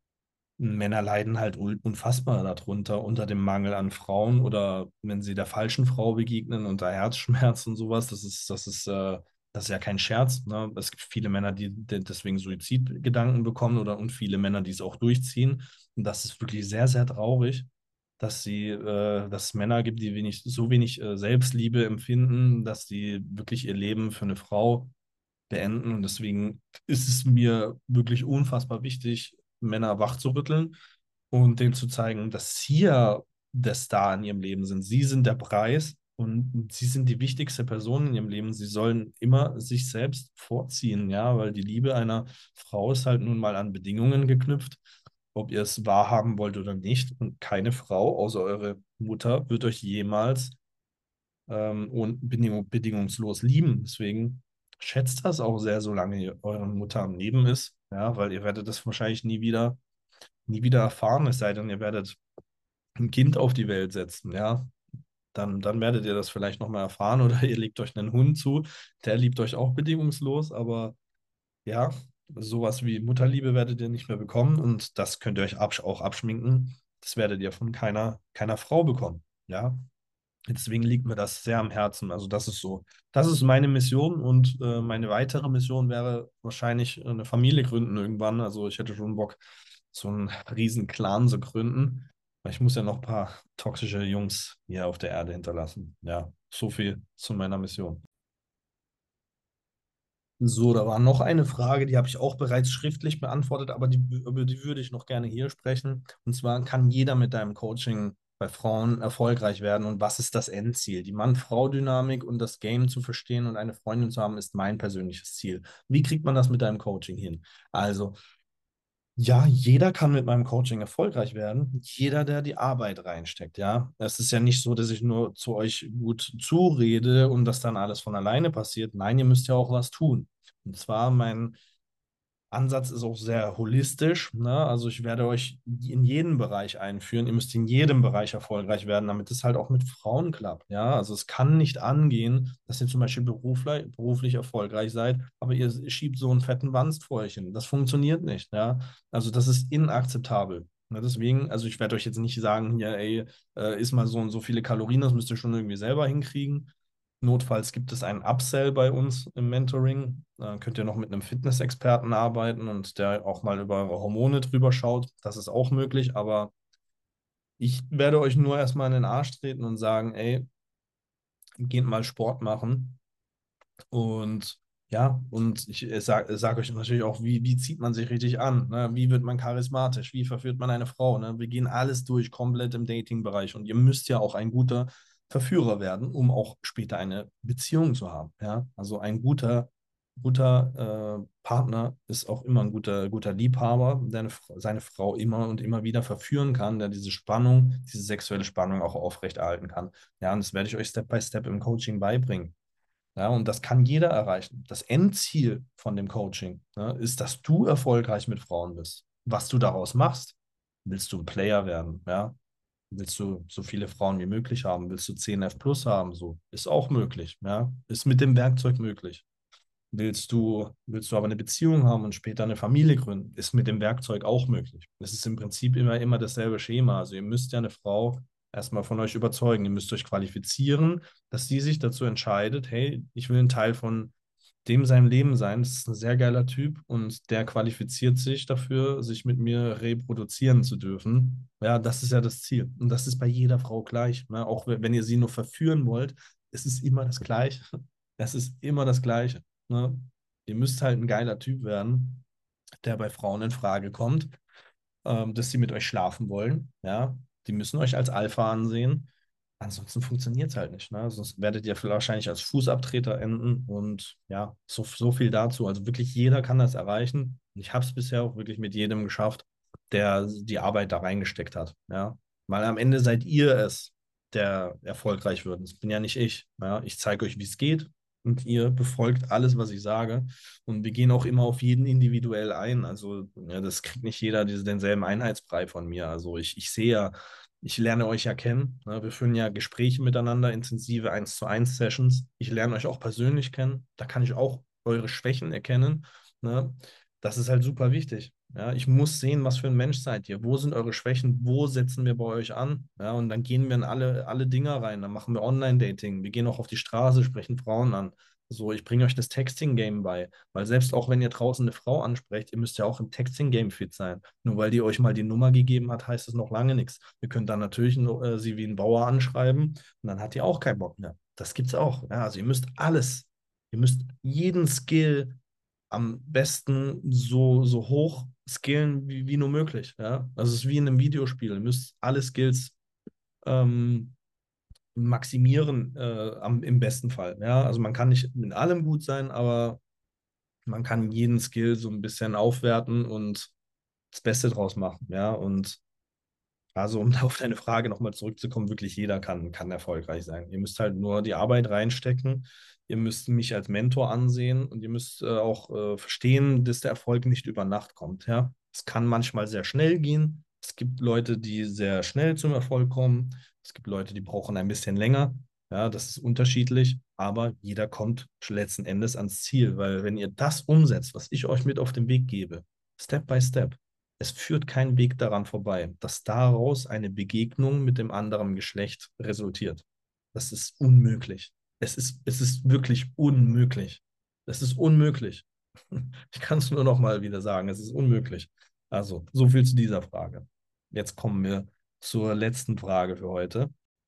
Männer leiden halt un- unfassbar darunter, unter dem Mangel an Frauen oder wenn sie der falschen Frau begegnen, unter Herzschmerz und sowas. Das ist, das ist, äh, das ist ja kein Scherz. Ne? Es gibt viele Männer, die de- deswegen Suizidgedanken bekommen oder und viele Männer, die es auch durchziehen. Und das ist wirklich sehr, sehr traurig, dass sie, äh, dass es Männer gibt, die wenig, so wenig äh, Selbstliebe empfinden, dass sie wirklich ihr Leben für eine Frau beenden. Und deswegen ist es mir wirklich unfassbar wichtig, Männer wachzurütteln und denen zu zeigen, dass sie ja der Star in ihrem Leben sind. Sie sind der Preis und sie sind die wichtigste Person in ihrem Leben. Sie sollen immer sich selbst vorziehen, ja, weil die Liebe einer Frau ist halt nun mal an Bedingungen geknüpft, ob ihr es wahrhaben wollt oder nicht. Und keine Frau, außer eure Mutter, wird euch jemals ähm, und bedingung, bedingungslos lieben. Deswegen schätzt das auch sehr, solange ihr eure Mutter am Leben ist, ja, weil ihr werdet das wahrscheinlich nie wieder, nie wieder erfahren, es sei denn, ihr werdet ein Kind auf die Welt setzen, ja. Dann, dann werdet ihr das vielleicht nochmal erfahren oder ihr legt euch einen Hund zu, der liebt euch auch bedingungslos, aber ja, sowas wie Mutterliebe werdet ihr nicht mehr bekommen und das könnt ihr euch absch auch abschminken. Das werdet ihr von keiner, keiner Frau bekommen, ja. Deswegen liegt mir das sehr am Herzen. Also das ist so, das ist meine Mission und äh, meine weitere Mission wäre wahrscheinlich eine Familie gründen irgendwann. Also ich hätte schon Bock, so einen riesen Clan zu gründen. Weil ich muss ja noch ein paar toxische Jungs hier auf der Erde hinterlassen. Ja, so viel zu meiner Mission. So, da war noch eine Frage, die habe ich auch bereits schriftlich beantwortet, aber die, über die würde ich noch gerne hier sprechen. Und zwar kann jeder mit deinem Coaching bei Frauen erfolgreich werden? Und was ist das Endziel? Die Mann-Frau-Dynamik und das Game zu verstehen und eine Freundin zu haben, ist mein persönliches Ziel. Wie kriegt man das mit deinem Coaching hin? Also, ja, jeder kann mit meinem Coaching erfolgreich werden. Jeder, der die Arbeit reinsteckt, ja. Es ist ja nicht so, dass ich nur zu euch gut zurede und das dann alles von alleine passiert. Nein, ihr müsst ja auch was tun. Und zwar mein Ansatz ist auch sehr holistisch. Ne? Also ich werde euch in jeden Bereich einführen. Ihr müsst in jedem Bereich erfolgreich werden, damit es halt auch mit Frauen klappt. Ja? Also es kann nicht angehen, dass ihr zum Beispiel beruflich, beruflich erfolgreich seid, aber ihr schiebt so einen fetten Wanst vor euch hin. Das funktioniert nicht. Ja? Also das ist inakzeptabel. Ne? Deswegen, also ich werde euch jetzt nicht sagen, ja, ey, äh, isst mal so und so viele Kalorien, das müsst ihr schon irgendwie selber hinkriegen. Notfalls gibt es einen Upsell bei uns im Mentoring. Da könnt ihr noch mit einem Fitnessexperten arbeiten und der auch mal über eure Hormone drüber schaut. Das ist auch möglich, aber ich werde euch nur erstmal in den Arsch treten und sagen, ey, geht mal Sport machen und Ja, und ich sage sag euch natürlich auch, wie, wie zieht man sich richtig an? Ne? Wie wird man charismatisch? Wie verführt man eine Frau? Ne? Wir gehen alles durch, komplett im Dating-Bereich. Und ihr müsst ja auch ein guter Verführer werden, um auch später eine Beziehung zu haben. Ja? Also ein guter, guter äh, Partner ist auch immer ein guter, guter Liebhaber, der eine, F- seine Frau immer und immer wieder verführen kann, der diese Spannung, diese sexuelle Spannung auch aufrechterhalten kann. Ja, und das werde ich euch Step by Step im Coaching beibringen. Ja, und das kann jeder erreichen. Das Endziel von dem Coaching, ne, ist, dass du erfolgreich mit Frauen bist. Was du daraus machst, willst du ein Player werden, ja? Willst du so viele Frauen wie möglich haben? Willst du zehn F plus haben? So, ist auch möglich, ja? Ist mit dem Werkzeug möglich. Willst du, willst du aber eine Beziehung haben und später eine Familie gründen, ist mit dem Werkzeug auch möglich. Es ist im Prinzip immer, immer dasselbe Schema. Also ihr müsst ja eine Frau erstmal von euch überzeugen, ihr müsst euch qualifizieren, dass sie sich dazu entscheidet, hey, ich will ein Teil von dem seinem Leben sein. Das ist ein sehr geiler Typ und der qualifiziert sich dafür, sich mit mir reproduzieren zu dürfen. Ja, das ist ja das Ziel. Und das ist bei jeder Frau gleich. Ne? Auch wenn ihr sie nur verführen wollt, es ist immer das Gleiche. Es ist immer das Gleiche. Ne? Ihr müsst halt ein geiler Typ werden, der bei Frauen in Frage kommt, ähm, dass sie mit euch schlafen wollen. Ja, die müssen euch als Alpha ansehen. Ansonsten funktioniert es halt nicht. Ne? Sonst werdet ihr wahrscheinlich als Fußabtreter enden. Und ja, so, so viel dazu. Also wirklich jeder kann das erreichen. Und ich habe es bisher auch wirklich mit jedem geschafft, der die Arbeit da reingesteckt hat. Ja, weil am Ende seid ihr es, der erfolgreich wird. Das bin ja nicht ich. Ja? Ich zeige euch, wie es geht. Und ihr befolgt alles, was ich sage. Und wir gehen auch immer auf jeden individuell ein. Also, ja, das kriegt nicht jeder diese, denselben Einheitsbrei von mir. Also, ich, ich sehe ja, ich lerne euch ja kennen. Ne? Wir führen ja Gespräche miteinander, intensive eins zu eins Sessions. Ich lerne euch auch persönlich kennen. Da kann ich auch eure Schwächen erkennen. Ne? Das ist halt super wichtig. Ja, ich muss sehen, was für ein Mensch seid ihr. Wo sind eure Schwächen? Wo setzen wir bei euch an? Ja, und dann gehen wir in alle, alle Dinger rein. Dann machen wir Online-Dating. Wir gehen auch auf die Straße, sprechen Frauen an. So, ich bringe euch das Texting-Game bei. Weil selbst auch wenn ihr draußen eine Frau ansprecht, ihr müsst ja auch im Texting-Game fit sein. Nur weil die euch mal die Nummer gegeben hat, heißt es noch lange nichts. Ihr könnt dann natürlich nur, äh, sie wie ein Bauer anschreiben und dann hat die auch keinen Bock mehr. Das gibt's auch. Ja, also ihr müsst alles. Ihr müsst jeden Skill am besten so, so hoch skillen wie, wie nur möglich. Ja? Also es ist wie in einem Videospiel. Ihr müsst alle Skills ähm, maximieren äh, am, im besten Fall. Ja? Also man kann nicht in allem gut sein, aber man kann jeden Skill so ein bisschen aufwerten und das Beste draus machen. Ja, und also, um auf deine Frage nochmal zurückzukommen, wirklich jeder kann, kann erfolgreich sein. Ihr müsst halt nur die Arbeit reinstecken. Ihr müsst mich als Mentor ansehen und ihr müsst äh, auch äh, verstehen, dass der Erfolg nicht über Nacht kommt. Ja? Es kann manchmal sehr schnell gehen. Es gibt Leute, die sehr schnell zum Erfolg kommen. Es gibt Leute, die brauchen ein bisschen länger. Ja, das ist unterschiedlich, aber jeder kommt letzten Endes ans Ziel, weil wenn ihr das umsetzt, was ich euch mit auf den Weg gebe, Step by Step, es führt kein Weg daran vorbei, dass daraus eine Begegnung mit dem anderen Geschlecht resultiert. Das ist unmöglich. Es ist, es ist wirklich unmöglich. Es ist unmöglich. Ich kann es nur noch mal wieder sagen, es ist unmöglich. Also, so viel zu dieser Frage. Jetzt kommen wir zur letzten Frage für heute.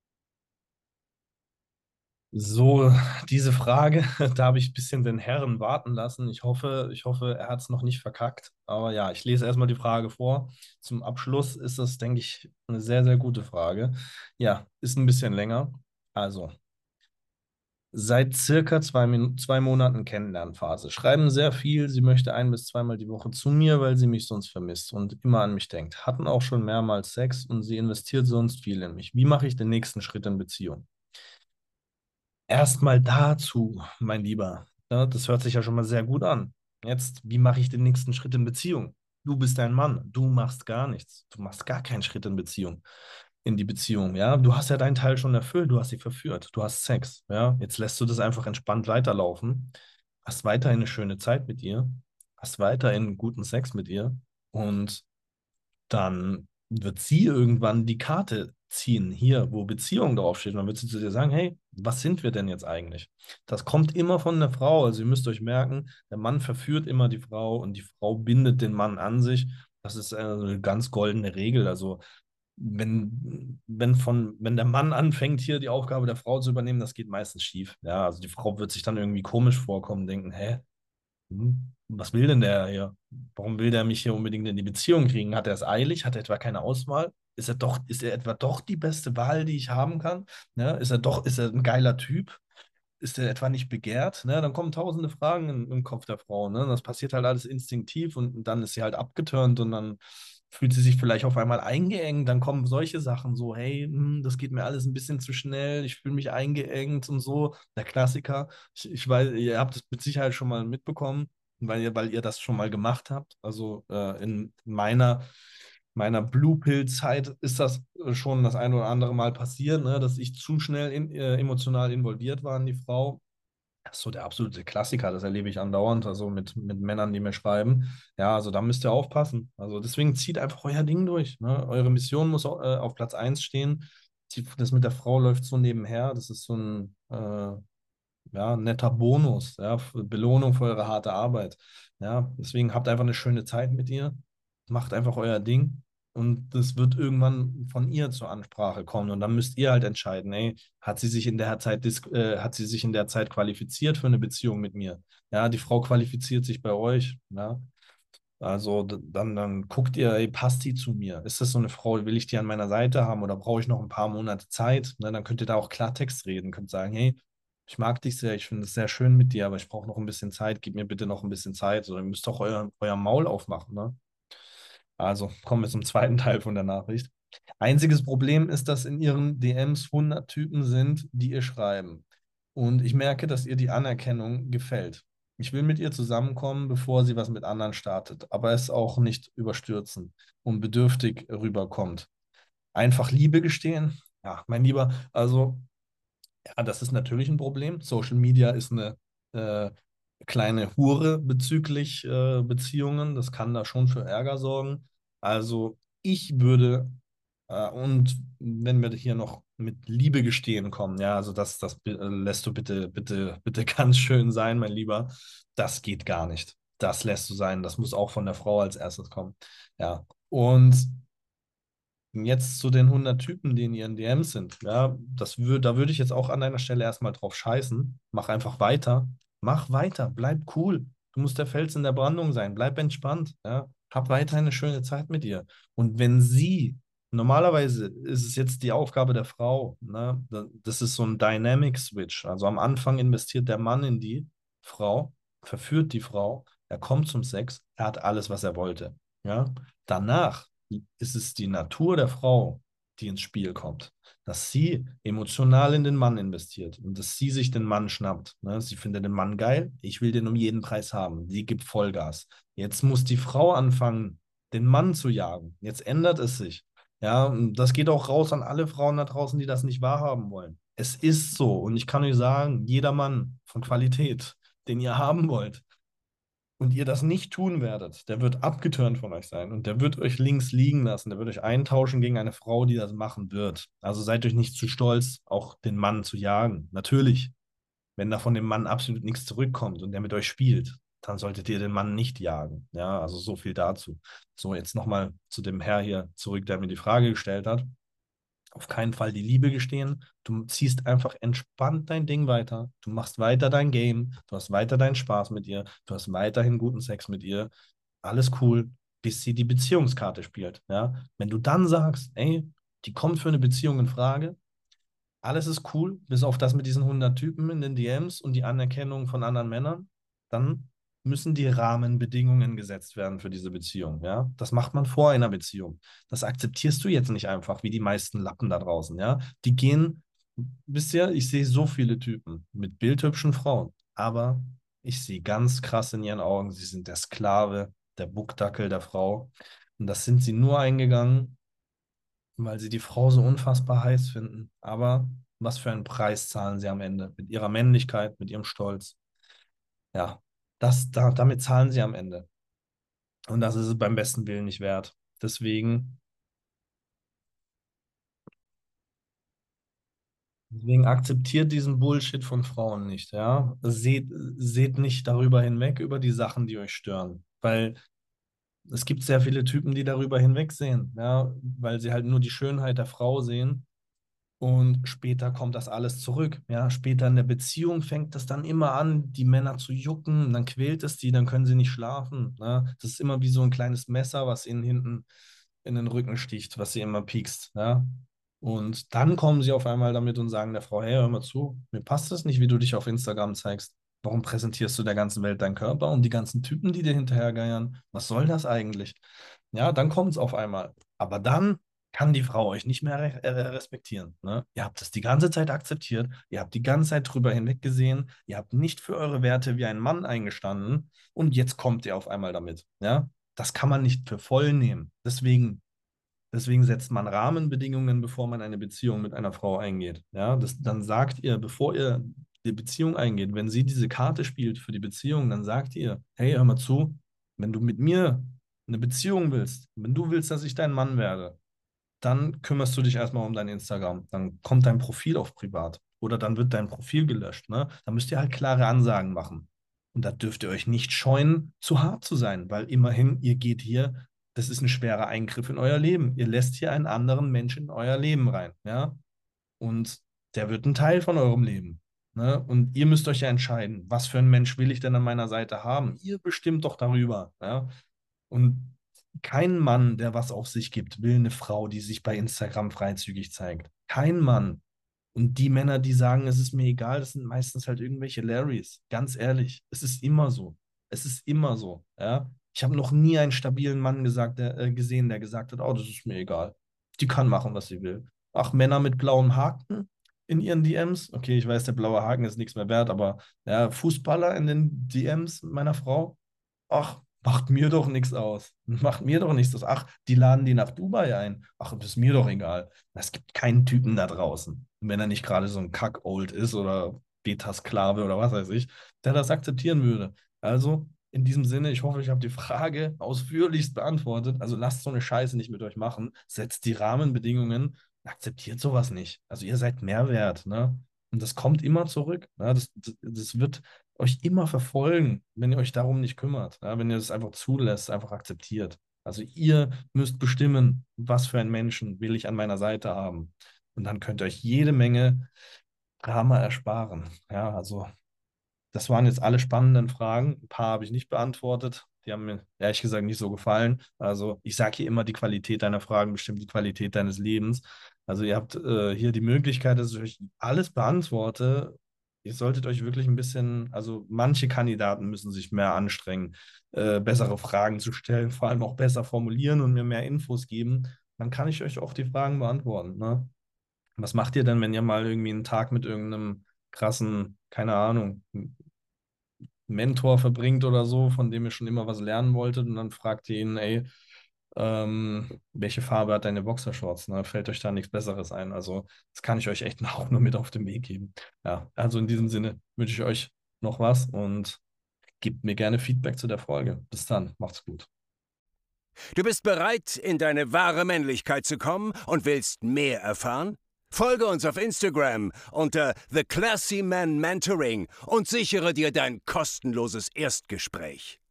So, diese Frage, da habe ich ein bisschen den Herren warten lassen. Ich hoffe, ich hoffe, er hat es noch nicht verkackt. Aber ja, ich lese erstmal die Frage vor. Zum Abschluss ist das, denke ich, eine sehr, sehr gute Frage. Ja, ist ein bisschen länger. Also, seit circa zwei, Min zwei Monaten Kennenlernphase. Schreiben sehr viel. Sie möchte ein bis zweimal die Woche zu mir, weil sie mich sonst vermisst und immer an mich denkt. Hatten auch schon mehrmals Sex und sie investiert sonst viel in mich. Wie mache ich den nächsten Schritt in Beziehung? Erstmal dazu, mein Lieber. Ja, das hört sich ja schon mal sehr gut an. Jetzt, wie mache ich den nächsten Schritt in Beziehung? Du bist ein Mann, du machst gar nichts. Du machst gar keinen Schritt in Beziehung, in die Beziehung, ja. Du hast ja deinen Teil schon erfüllt, du hast sie verführt, du hast Sex, ja. Jetzt lässt du das einfach entspannt weiterlaufen, hast weiterhin eine schöne Zeit mit ihr, hast weiterhin guten Sex mit ihr und dann wird sie irgendwann die Karte ziehen, hier, wo Beziehung draufsteht. Und dann wird sie zu dir sagen, hey, was sind wir denn jetzt eigentlich? Das kommt immer von der Frau. Also ihr müsst euch merken, der Mann verführt immer die Frau und die Frau bindet den Mann an sich. Das ist äh, eine ganz goldene Regel. Also wenn, wenn, von, wenn der Mann anfängt, hier die Aufgabe der Frau zu übernehmen, das geht meistens schief. Ja, also die Frau wird sich dann irgendwie komisch vorkommen, denken, hä? Hm, was will denn der hier? Warum will der mich hier unbedingt in die Beziehung kriegen? Hat er es eilig? Hat er etwa keine Auswahl? Ist er doch, ist er etwa doch die beste Wahl, die ich haben kann? Ne? Ist er doch, ist er ein geiler Typ? Ist er etwa nicht begehrt? Ne? Dann kommen tausende Fragen im, im Kopf der Frau. Ne? Das passiert halt alles instinktiv und dann ist sie halt abgeturnt und dann fühlt sie sich vielleicht auf einmal eingeengt. Dann kommen solche Sachen so, hey, hm, das geht mir alles ein bisschen zu schnell, ich fühle mich eingeengt und so. Der Klassiker. Ich, ich weiß, ihr habt es mit Sicherheit schon mal mitbekommen, weil ihr, weil ihr das schon mal gemacht habt. Also äh, in meiner meiner Blue Pill-Zeit ist das äh, schon das ein oder andere Mal passiert, ne, dass ich zu schnell in, äh, emotional involviert war in die Frau. Das ist so der absolute Klassiker, das erlebe ich andauernd, also mit, mit Männern, die mir schreiben. Ja, also da müsst ihr aufpassen. Also deswegen zieht einfach euer Ding durch. Ne? Eure Mission muss au- äh, auf Platz eins stehen. Die, das mit der Frau läuft so nebenher. Das ist so ein äh, ja, netter Bonus, ja, für Belohnung für eure harte Arbeit. Ja, deswegen habt einfach eine schöne Zeit mit ihr, macht einfach euer Ding und das wird irgendwann von ihr zur Ansprache kommen und dann müsst ihr halt entscheiden, ey, hat sie sich in der Zeit, dis- äh, hat sie sich in der Zeit qualifiziert für eine Beziehung mit mir? Ja, die Frau qualifiziert sich bei euch, ja. Also d- dann, dann guckt ihr, ey, passt die zu mir? Ist das so eine Frau, will ich die an meiner Seite haben oder brauche ich noch ein paar Monate Zeit? Ne, dann könnt ihr da auch Klartext reden, könnt sagen, hey, ich mag dich sehr, ich finde es sehr schön mit dir, aber ich brauche noch ein bisschen Zeit, gib mir bitte noch ein bisschen Zeit. So, ihr müsst doch euer, euer Maul aufmachen, ne? Also kommen wir zum zweiten Teil von der Nachricht. Einziges Problem ist, dass in ihren D Ms hundert Typen sind, die ihr schreiben. Und ich merke, dass ihr die Anerkennung gefällt. Ich will mit ihr zusammenkommen, bevor sie was mit anderen startet, aber es auch nicht überstürzen und bedürftig rüberkommt. Einfach Liebe gestehen? Ja, mein Lieber, also ja, das ist natürlich ein Problem. Social Media ist eine äh, kleine Hure bezüglich äh, Beziehungen. Das kann da schon für Ärger sorgen. Also ich würde, äh, und wenn wir hier noch mit Liebe gestehen kommen, ja, also das, das äh, lässt du bitte, bitte, bitte ganz schön sein, mein Lieber. Das geht gar nicht. Das lässt du sein. Das muss auch von der Frau als erstes kommen. Ja. Und jetzt zu den hundert Typen, die in ihren D Ms sind. Ja, das würd, da würde ich jetzt auch an deiner Stelle erstmal drauf scheißen. Mach einfach weiter. Mach weiter. Bleib cool. Du musst der Fels in der Brandung sein. Bleib entspannt. Ja. Hab weiter eine schöne Zeit mit ihr. Und wenn sie, normalerweise ist es jetzt die Aufgabe der Frau, ne? da- Das ist so ein Dynamic Switch. Also am Anfang investiert der Mann in die Frau, verführt die Frau, er kommt zum Sex, er hat alles, was er wollte. Ja. Danach ist es die Natur der Frau, die ins Spiel kommt. Dass sie emotional in den Mann investiert und dass sie sich den Mann schnappt. Ne? Sie findet den Mann geil, ich will den um jeden Preis haben. Sie gibt Vollgas. Jetzt muss die Frau anfangen, den Mann zu jagen. Jetzt ändert es sich. Ja, und das geht auch raus an alle Frauen da draußen, die das nicht wahrhaben wollen. Es ist so. Und ich kann euch sagen, jeder Mann von Qualität, den ihr haben wollt, und ihr das nicht tun werdet, der wird abgeturnt von euch sein und der wird euch links liegen lassen, der wird euch eintauschen gegen eine Frau, die das machen wird. Also seid euch nicht zu stolz, auch den Mann zu jagen. Natürlich, wenn da von dem Mann absolut nichts zurückkommt und der mit euch spielt, dann solltet ihr den Mann nicht jagen. Ja, also so viel dazu. So, jetzt nochmal zu dem Herr hier zurück, der mir die Frage gestellt hat. Auf keinen Fall die Liebe gestehen. Du ziehst einfach entspannt dein Ding weiter. Du machst weiter dein Game. Du hast weiter deinen Spaß mit ihr. Du hast weiterhin guten Sex mit ihr. Alles cool, bis sie die Beziehungskarte spielt. Ja? Wenn du dann sagst, ey, die kommt für eine Beziehung in Frage, alles ist cool, bis auf das mit diesen hundert Typen in den D Ms und die Anerkennung von anderen Männern, dann müssen die Rahmenbedingungen gesetzt werden für diese Beziehung. Ja? Das macht man vor einer Beziehung. Das akzeptierst du jetzt nicht einfach, wie die meisten Lappen da draußen. Ja? Die gehen, wisst ihr, ich sehe so viele Typen mit bildhübschen Frauen, aber ich sehe ganz krass in ihren Augen, sie sind der Sklave, der Buckdackel der Frau. Und das sind sie nur eingegangen, weil sie die Frau so unfassbar heiß finden. Aber was für einen Preis zahlen sie am Ende? Mit ihrer Männlichkeit, mit ihrem Stolz. Ja, das, da, damit zahlen sie am Ende. Und das ist es beim besten Willen nicht wert. Deswegen, deswegen akzeptiert diesen Bullshit von Frauen nicht, ja. Seht, seht nicht darüber hinweg, über die Sachen, die euch stören. Weil es gibt sehr viele Typen, die darüber hinwegsehen, ja, weil sie halt nur die Schönheit der Frau sehen Und später kommt das alles zurück. Ja, später in der Beziehung fängt das dann immer an, die Männer zu jucken, dann quält es die, dann können sie nicht schlafen. Ne? Das ist immer wie so ein kleines Messer, was ihnen hinten in den Rücken sticht, was sie immer piekst. Ja? Und dann kommen sie auf einmal damit und sagen der Frau, hey, hör mal zu, mir passt das nicht, wie du dich auf Instagram zeigst. Warum präsentierst du der ganzen Welt deinen Körper und die ganzen Typen, die dir hinterhergeiern? Was soll das eigentlich? Ja, dann kommt es auf einmal. Aber dann kann die Frau euch nicht mehr re äh, respektieren. Ne? Ihr habt es die ganze Zeit akzeptiert, ihr habt die ganze Zeit drüber hinweggesehen, ihr habt nicht für eure Werte wie ein Mann eingestanden und jetzt kommt ihr auf einmal damit. Ja? Das kann man nicht für voll nehmen. Deswegen, deswegen setzt man Rahmenbedingungen, bevor man eine Beziehung mit einer Frau eingeht. Ja? Das, dann sagt ihr, bevor ihr die Beziehung eingeht, wenn sie diese Karte spielt für die Beziehung, dann sagt ihr, hey, hör mal zu, wenn du mit mir eine Beziehung willst, wenn du willst, dass ich dein Mann werde, dann kümmerst du dich erstmal um dein Instagram. Dann kommt dein Profil auf privat oder dann wird dein Profil gelöscht. Ne? Da müsst ihr halt klare Ansagen machen. Und da dürft ihr euch nicht scheuen, zu hart zu sein, weil immerhin, ihr geht hier, das ist ein schwerer Eingriff in euer Leben. Ihr lässt hier einen anderen Menschen in euer Leben rein. Ja? Und der wird ein Teil von eurem Leben. Ne? Und ihr müsst euch ja entscheiden, was für ein Mensch will ich denn an meiner Seite haben? Ihr bestimmt doch darüber. Ja? Und kein Mann, der was auf sich gibt, will eine Frau, die sich bei Instagram freizügig zeigt. Kein Mann. Und die Männer, die sagen, es ist mir egal, das sind meistens halt irgendwelche Larrys. Ganz ehrlich, es ist immer so. Es ist immer so. Ja? Ich habe noch nie einen stabilen Mann gesagt, der, äh, gesehen, der gesagt hat, oh, das ist mir egal. Die kann machen, was sie will. Ach, Männer mit blauem Haken in ihren D Ms. Okay, ich weiß, der blaue Haken ist nichts mehr wert, aber ja, Fußballer in den D Ms meiner Frau. Ach, macht mir doch nichts aus. Macht mir doch nichts aus. Ach, die laden die nach Dubai ein. Ach, das ist mir doch egal. Es gibt keinen Typen da draußen, wenn er nicht gerade so ein Kack-Old ist oder Beta-Sklave oder was weiß ich, der das akzeptieren würde. Also, in diesem Sinne, ich hoffe, ich habe die Frage ausführlichst beantwortet. Also lasst so eine Scheiße nicht mit euch machen. Setzt die Rahmenbedingungen, akzeptiert sowas nicht. Also ihr seid Mehrwert, ne? Und das kommt immer zurück. Ne? Das, das, das wird euch immer verfolgen, wenn ihr euch darum nicht kümmert. Ja, wenn ihr das einfach zulässt, einfach akzeptiert. Also ihr müsst bestimmen, was für einen Menschen will ich an meiner Seite haben. Und dann könnt ihr euch jede Menge Drama ersparen. Ja, also das waren jetzt alle spannenden Fragen. Ein paar habe ich nicht beantwortet. Die haben mir ehrlich gesagt nicht so gefallen. Also ich sage hier immer, die Qualität deiner Fragen bestimmt die Qualität deines Lebens. Also ihr habt äh, hier die Möglichkeit, dass ich euch alles beantworte. Ihr solltet euch wirklich ein bisschen, also manche Kandidaten müssen sich mehr anstrengen, äh, bessere Fragen zu stellen, vor allem auch besser formulieren und mir mehr Infos geben. Dann kann ich euch auch die Fragen beantworten. Ne? Was macht ihr denn, wenn ihr mal irgendwie einen Tag mit irgendeinem krassen, keine Ahnung, Mentor verbringt oder so, von dem ihr schon immer was lernen wolltet und dann fragt ihr ihn, ey, ähm, welche Farbe hat deine Boxershorts? Ne? Fällt euch da nichts Besseres ein? Also, das kann ich euch echt auch nur mit auf den Weg geben. Ja, also in diesem Sinne wünsche ich euch noch was und gebt mir gerne Feedback zu der Folge. Bis dann, macht's gut. Du bist bereit, in deine wahre Männlichkeit zu kommen und willst mehr erfahren? Folge uns auf Instagram unter The Classy Man Mentoring und sichere dir dein kostenloses Erstgespräch.